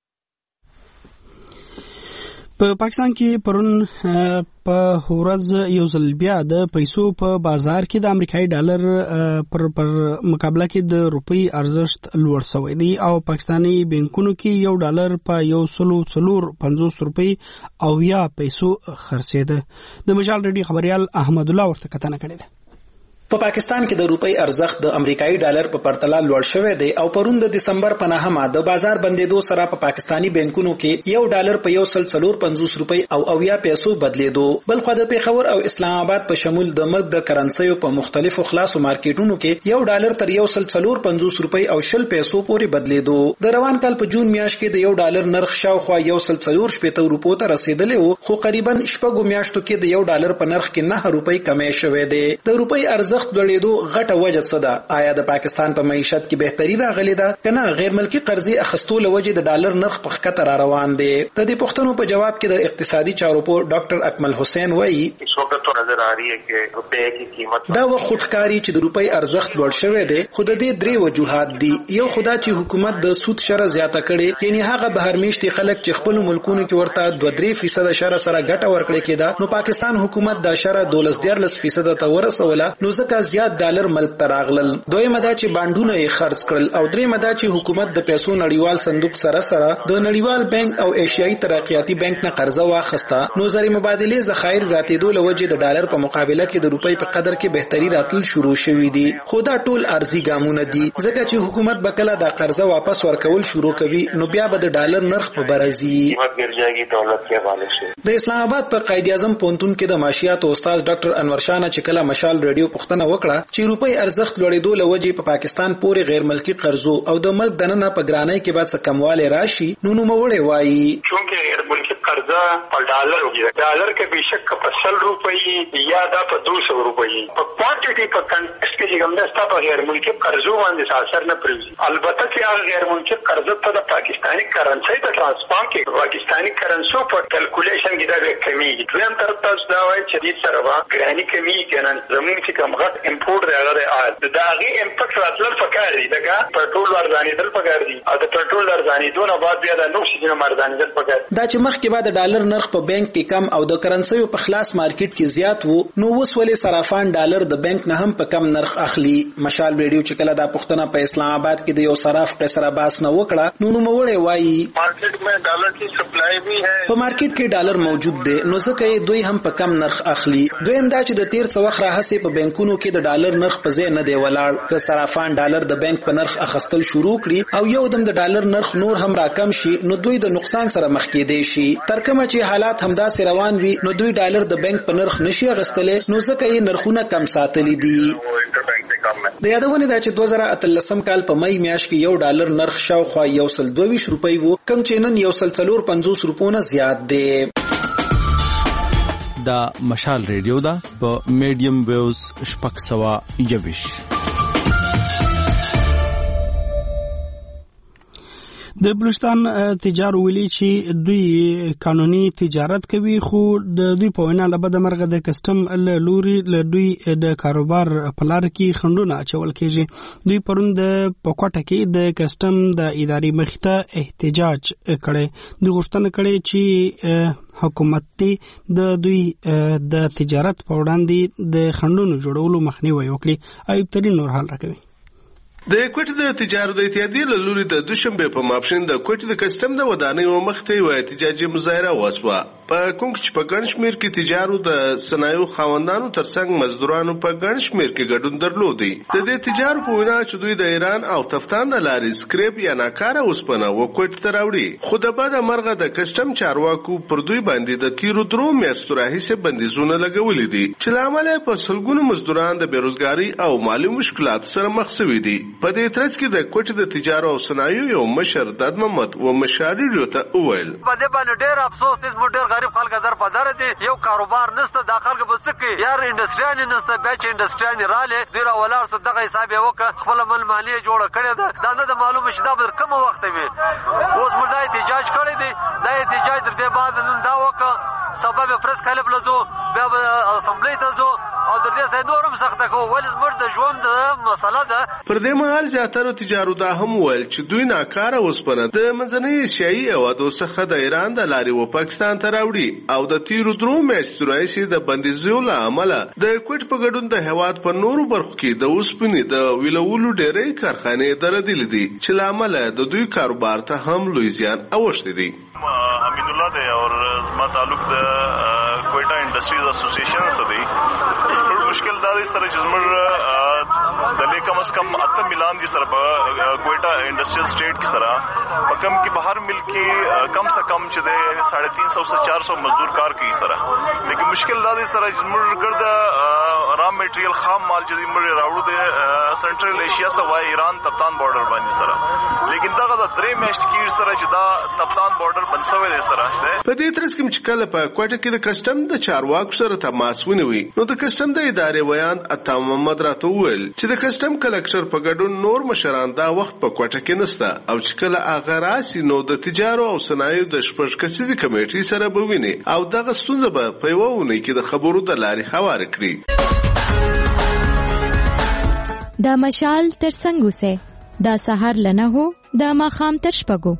په پاکستان کې پرون په ورځ یو ځل بیا د پیسو په بازار کې د امریکایي ډالر پر پر مقابله کې د روپی ارزښت لوړ شوی دی او پاکستاني بانکونو کې یو ډالر په یو سلو څلور پنځوس روپی او یا پیسو خرڅېده. د مشال ریډیو خبريال احمد الله ورته کتنه کړې ده. په پاکستان کې د روپی ارزښت د امریکایي ډالر په پرتله لوړ شوی دی او پرون د دسمبر په نهمه د بازار بندیدو سره په پاکستاني بانکونو کې یو ډالر په یو سل څلور پنځوس روپی او اویا پیسو بدلیدو. بل خو د پیښور او اسلام آباد په شمول د ملک د کرنسیو په مختلفو خلاصو مارکیټونو کې یو ډالر تر یو سل څلور پنځوس روپی او شل پیسو پورې بدلیدو. د روان کال په جون میاشت کې د یو ډالر نرخ شاوخوا یو سل څلور شپږ روپو ته رسیدلی وو خو قریبا شپږ میاشتو کې د یو ډالر په نرخ کې نه روپی کمې شوې ده. د روپی ارزښت لوړېدو غټه وجه څه ده؟ آیا د پاکستان په معیشت کې بهتري راغلې ده کنه غیر ملکی قرضې اخیستو لوجه د ډالر نرخ په خطر را روان دی؟ د دې پوښتنو په جواب کې د اقتصادي چارو په ډاکټر اکمل حسین وایي اس وخت تو نظر آ رہی ہے کہ روپے کی قیمت دا وخت خودکاری چې د روپی ارزښت لوړ شوی دی خو د دې درې وجوهات دي. یو خدا چې حکومت د سود شره زیاته کړي یعنی هغه بهرمیشتي خلک چې خپل ملکونو کې ورته دوه درې فیصد شره سره ګټه ورکړي کېده نو پاکستان حکومت دا شره دولس دیارلس فیصد ته ورسوله نو ځکه زیات ډالر ملک ته راغلل. دویمه دا چې بانډونه یې خرڅ کړل او دریمه دا چې حکومت د پیسو نړیوال صندوق سره سره د نړیوال بانک او ایشیایي ترقیاتي بانک نه قرضه واخیسته نو زر مبادله ذخایر زیاتېدو لوجه د ډالر په مقابله کې د روپی په قدر کې بهتري راتل شروع شوې دي. خو دا ټول ارزي ګامونه دي ځکه چې حکومت به کله دا قرضه واپس ورکول شروع کوي نو بیا به د ډالر نرخ په برازي د اسلام آباد په قائد اعظم پونتون کې د معاشيات او استاد ډاکټر انور شاه چې کله مشال ریډیو پوښتنه وکړه چې روپی ارزښت لوړېدو لوجه په پاکستان پورې غیر ملکی قرضو او د ملک دننه په ګرانۍ کې بعد څه کمواله راشي نو نو موړې وایي چونکه غیر ملکی قرضه په ډالر وګړي ډالر کې بشک په سل روپۍ یا دا په دو سو روپۍ په کوانټیټي په کنټیکس کې کوم دستا په غیر ملکی قرضو باندې اثر نه پریږي. البته چې هغه غیر ملکی قرضه ته د پاکستاني کرنسي ته ترانسفر کې پاکستاني کرنسو په کیلکولیشن کې دا کمیږي. دویم طرف تاسو دا وایي چې دې سره وا ګرانی کمیږي کنه زموږ چې کوم غټ امپورټ راغلی دا غي امپیکټ راتلل پکار دی دا پټرول ارزانېدل پکار دی او د پټرول ارزانېدو نه بعد بیا د نو شي نه ارزانېدل پکار دا چې مخکې کې بعد ډالر نرخ په بانک کې کم او د کرنسي په خلاص مارکیټ کې زیات وو نو اوس ولې صرافان ډالر د بانک نه هم په کم نرخ اخلي. مشال ریډیو چې کله دا پښتنه په اسلام آباد کې د یو صراف قیصر عباس نه وکړه نو نو موړې وایي مارکیټ میں ډالر کی سپلای بھی ہے په مارکیټ کې ډالر موجود دی نو ځکه دوی هم په کم نرخ اخلي. دویم دا چې د تیر څو وخت راهسي په بانکونو کې د ډالر نرخ په ځای نه دی ولاړ که صرافان ډالر د بانک په نرخ اخستل شروع کړي او یو دم د ډالر نرخ نور هم راکم شي نو دوی د نقصان سره مخ کېدای شي. تر کومه چې حالات همدا سره روان وي نو دوی ډالر د بانک په نرخ نشي اخستلې نو ځکه یې نرخونه کم ساتلي دي. د یادونه دا چې دوه زره اتلسم کال په مې میاشت کې یو ډالر نرخ شاوخوا یو سل دوه ویشت روپۍ وو کم چې نن یو سل څلور پنځوس روپونه زیات دی. دا مشال ریډیو دا په میډیم ویوز شپږ سوه یویش. د بلوچستان تجار ویلي چې دوی قانوني تجارت کوي خو د دوی په وینا له بده مرغه د کسټم له لوري له دوی د کاروبار په لار کې خنډونه اچول کېږي. دوی پرون د پکوټه کې د کسټم د ادارې مخې ته احتجاج کړی. دوی غوښتنه کړې چې حکومت د دوی د تجارت په وړاندې د خنډونو جوړولو مخنیوي وکړي. ایوب ترین نور حال راکوي. د کوټ د تجارت د اتحادیې له لوري د دوشنبه په ماپښین د کوټ د کسټم د ودانیو مخته یو احتجاجي مظاهره وسوه په کوم چې په ګڼ شمېر کې تجارو د صنایعو خاوندانو ترڅنګ مزدورانو په ګڼ شمېر کې ګډون درلودی. د دې تجارو په وینا چې دوی د ایران او تفتان د لارې سکریپ یا ناکاره اوسپنه و کوټ ته راوړي خو د بده مرغه د کسټم چارواکو پر دوی باندې د تیرو درو میاشتو راهیسې بندیزونه لګولي دي چې له امله په سلګونو مزدوران د بیروزګاري او مالي مشکلاتو سره مخ شوي دي. په دې ترڅ کې د کوټ د تجارت او صنایعو یو مشر داد محمد و مشاري ته وویل په دې باندې ډېر افسوس دي چې ډېر غریب خلک در په در دي یو کاروبار نشته د خلک به څه کوي یار انډستریان نشته بیا چې انډستریان رااله ډېر ولاړ څه دغه حساب یې وکړه خپل مل مالیه جوړه کړې ده دا نه د معلومه شي دا به کوم وخت وي. اوس موږ دا احتجاج کړی دی دا احتجاج تر دې بعد نن دا وکړه سبب پریس کلب لزو بیا اسمبلی ته زو او د دې ځای نورم سخته کو ولې زموږ د ژوند مسله ده. پر دې مهال زیاتره تجارو دا هم ویل چې دوی ناکاره اوسپنه د منځنۍ ایشیایي هېوادو څخه د ایران د لارې و پاکستان ته راوړي او د تیرو درو میاشتو راهیسې د بندیزونو له امله د کوټ په ګډون د هېواد په نورو برخو کې د اوسپنې د ویلولو ډېرې کارخانې درېدلې دي چې له امله د دوی کاروبار ته هم لوی زیان اوښتی دی. امین الله دی او زما تعلق د کوټا انډستریز اسوسییشن سره دی. ټول مشکل دا دی سره چې زموږ د لیکم اس کم اته ملان دي سره په کوټا انډستریل سټیټ کې سره په کم کې بهر ملک کې کم سے کم چې د ساڑھے تین سو سے چار سو مزدور کار کوي سره لیکن مشکل دا دی سره چې زموږ ګرد را میټریل خام مال چې موږ راوړو د سنټرل ایشیا سره ایران تفتان بارډر باندې سره لیکن دا د درې میاشت کې سره چې دا تفتان بارډر بنسوي دی سره په دې ترڅ کې چې کله په کوټه کې د کسټم د چارواکو سره تماس ونیوي نو د کسټم د ادارې ویان عطا محمد راته وویل چې د کسټم کلکټر په ګډون نور مشران دا وخت په کوټه کې نسته او چې کله هغه راسي نو د تجارت او صنایعو د شپږ کسیزې کمیټې سره به ویني او دغه ستونزه به په یوه اونۍ کې د خبرو د لارې هواره کړي. دا مشال تر څنګ اوسه دا سهار لنه هو دا ماښام تر شپږو.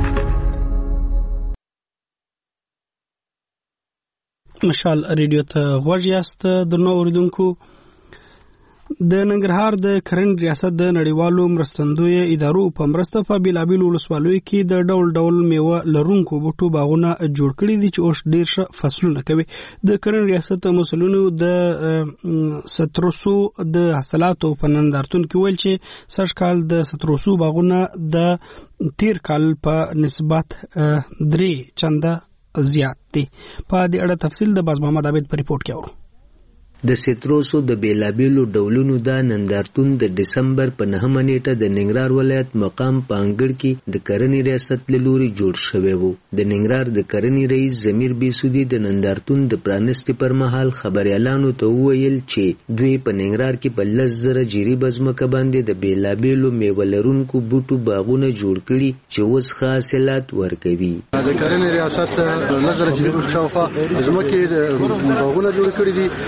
مشال ریډیو ته غوږ یاست. درنو اوریدونکو د ننګرهار د کرن ریاست د نړیوالو مرستندوی ادارو په مرسته په بیلابیل ولسوالیو کې د ډول ډول میوه لرونکو بوټو باغونه جوړ کړي دي چې اوس ډیر ښه فصلونه کوي. د کرن ریاست مسؤلینو د ستروسو د حاصلاتو په نندارتون کې ویل چې سږ کال د ستروسو باغونه د تیر کال په نسبت درې چنده زیات دي. په دې اړه تفصیل د باز محمد عابد په ریپورت کې اورو. د سیتروسو د بیلابیلو ډولونو دا نندارتون د دسمبر په نهمه نیټه د ننګرهار ولایت مقام په انګړ کې د کرنې ریاست له لوري جوړ شوی و. د ننګرهار د کرنې رئیس ضمیر بیسودي د نندارتون د پرانستې پر مهال خبريالانو ته وویل چې دوی په ننګرهار کې په لس زره جریبه ځمکه باندې د بیلابیلو میوه لرونکو بوټو باغونه جوړ کړي چې اوس ښه حاصلات ورکوي. د کرنې ریاست د لس زره جریبه شاوخوا ځمکې باغونه جوړ کړي دي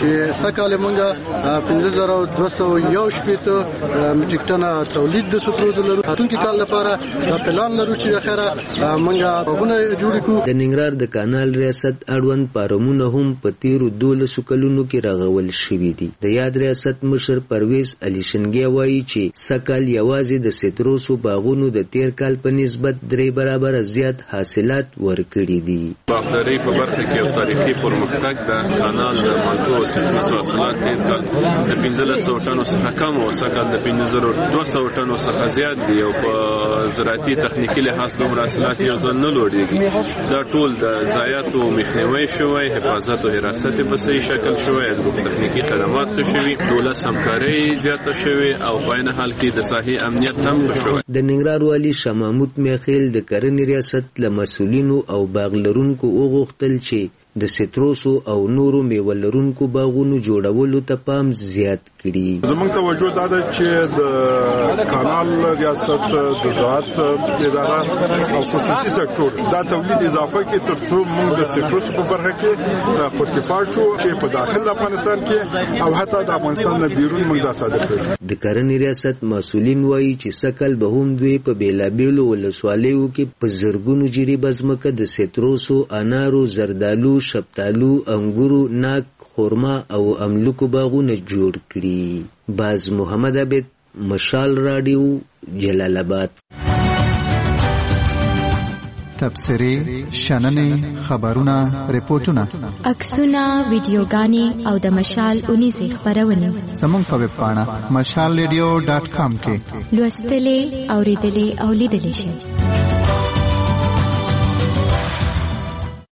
چې سکهال مونږه پنځه زره دوه سوه یو شپېته میټریک ټنه تولید د سټروزو لرو. راتلونکي کال لپاره پلان لرو چې اخره مونږه باغونه جوړ کړو. د ننګرهار د کانال ریاست اړوند فارمونه هم په تیرو دولسو کلونو کې رغول شوي دي. د یاد ریاست مشر پرویز علي شنګیا وایي چې سکهال یوازې د سټروسو باغونو د تیر کال په نسبت درې برابر زیات حاصلات ورکړي دي. باغداري په برخه کې یو تاریخي پرمختګ د کانال د مالټو او سټروسو حاصلات تیر کال د پنځلس سوه ټنو څخه کم او سکهال د پنځه زره دوه سوه ټنو څخه زیات دي او په زراعتي تخنیکي لحاظ دومره حاصلات یو ځل نه لوړېږي. دا ټول د ضایعاتو مخنیوی شوی، حفاظت او حراست په صحیح شکل شوی، د تخنیکي خدمات شوي، دولت همکاري زیاته شوی او په عین حال کې د ساحې امنیت هم شوی. د ننګرهار والي شاه محمود میخیل د کرنې ریاست له مسؤلینو او باغ لرونکو وغوښتل چې د سټروسو او نورو میوه لرونکو باغونو جوړولو ته پام زیات کړي. زموږ توجه دا ده چې د کانال ریاست د زراعت اداره او خصوصي سکتور دا تولید اضافه کې تر څو موږ د سټروسو په برخه کې خودکفا شو چې په داخل افغانستان کې او حتی د افغانستان نه بیرون موږ دا صادر کړو. د کرنې ریاست مسؤلین وایي چې سکهال به هم دوی په بیلابیلو ولسوالیو کې په زرګونو جریبه ځمکه د سټروسو، انارو، زردالو، شفتالو، انګورو، ناک، خورما او املوکو باغونه جوړ کړي. باز محمد عبد، مشال رادیو، جلال آباد. تبصرې، شننې، خبرونه، ریپورتونه، عکسونه، ویډیوګانې او د مشال اونیزې خپرونې زموږ په ویب پاڼه مشال ریډیو ډاټ کام کې لوستلې، اوریدلې او لیدلې شئ.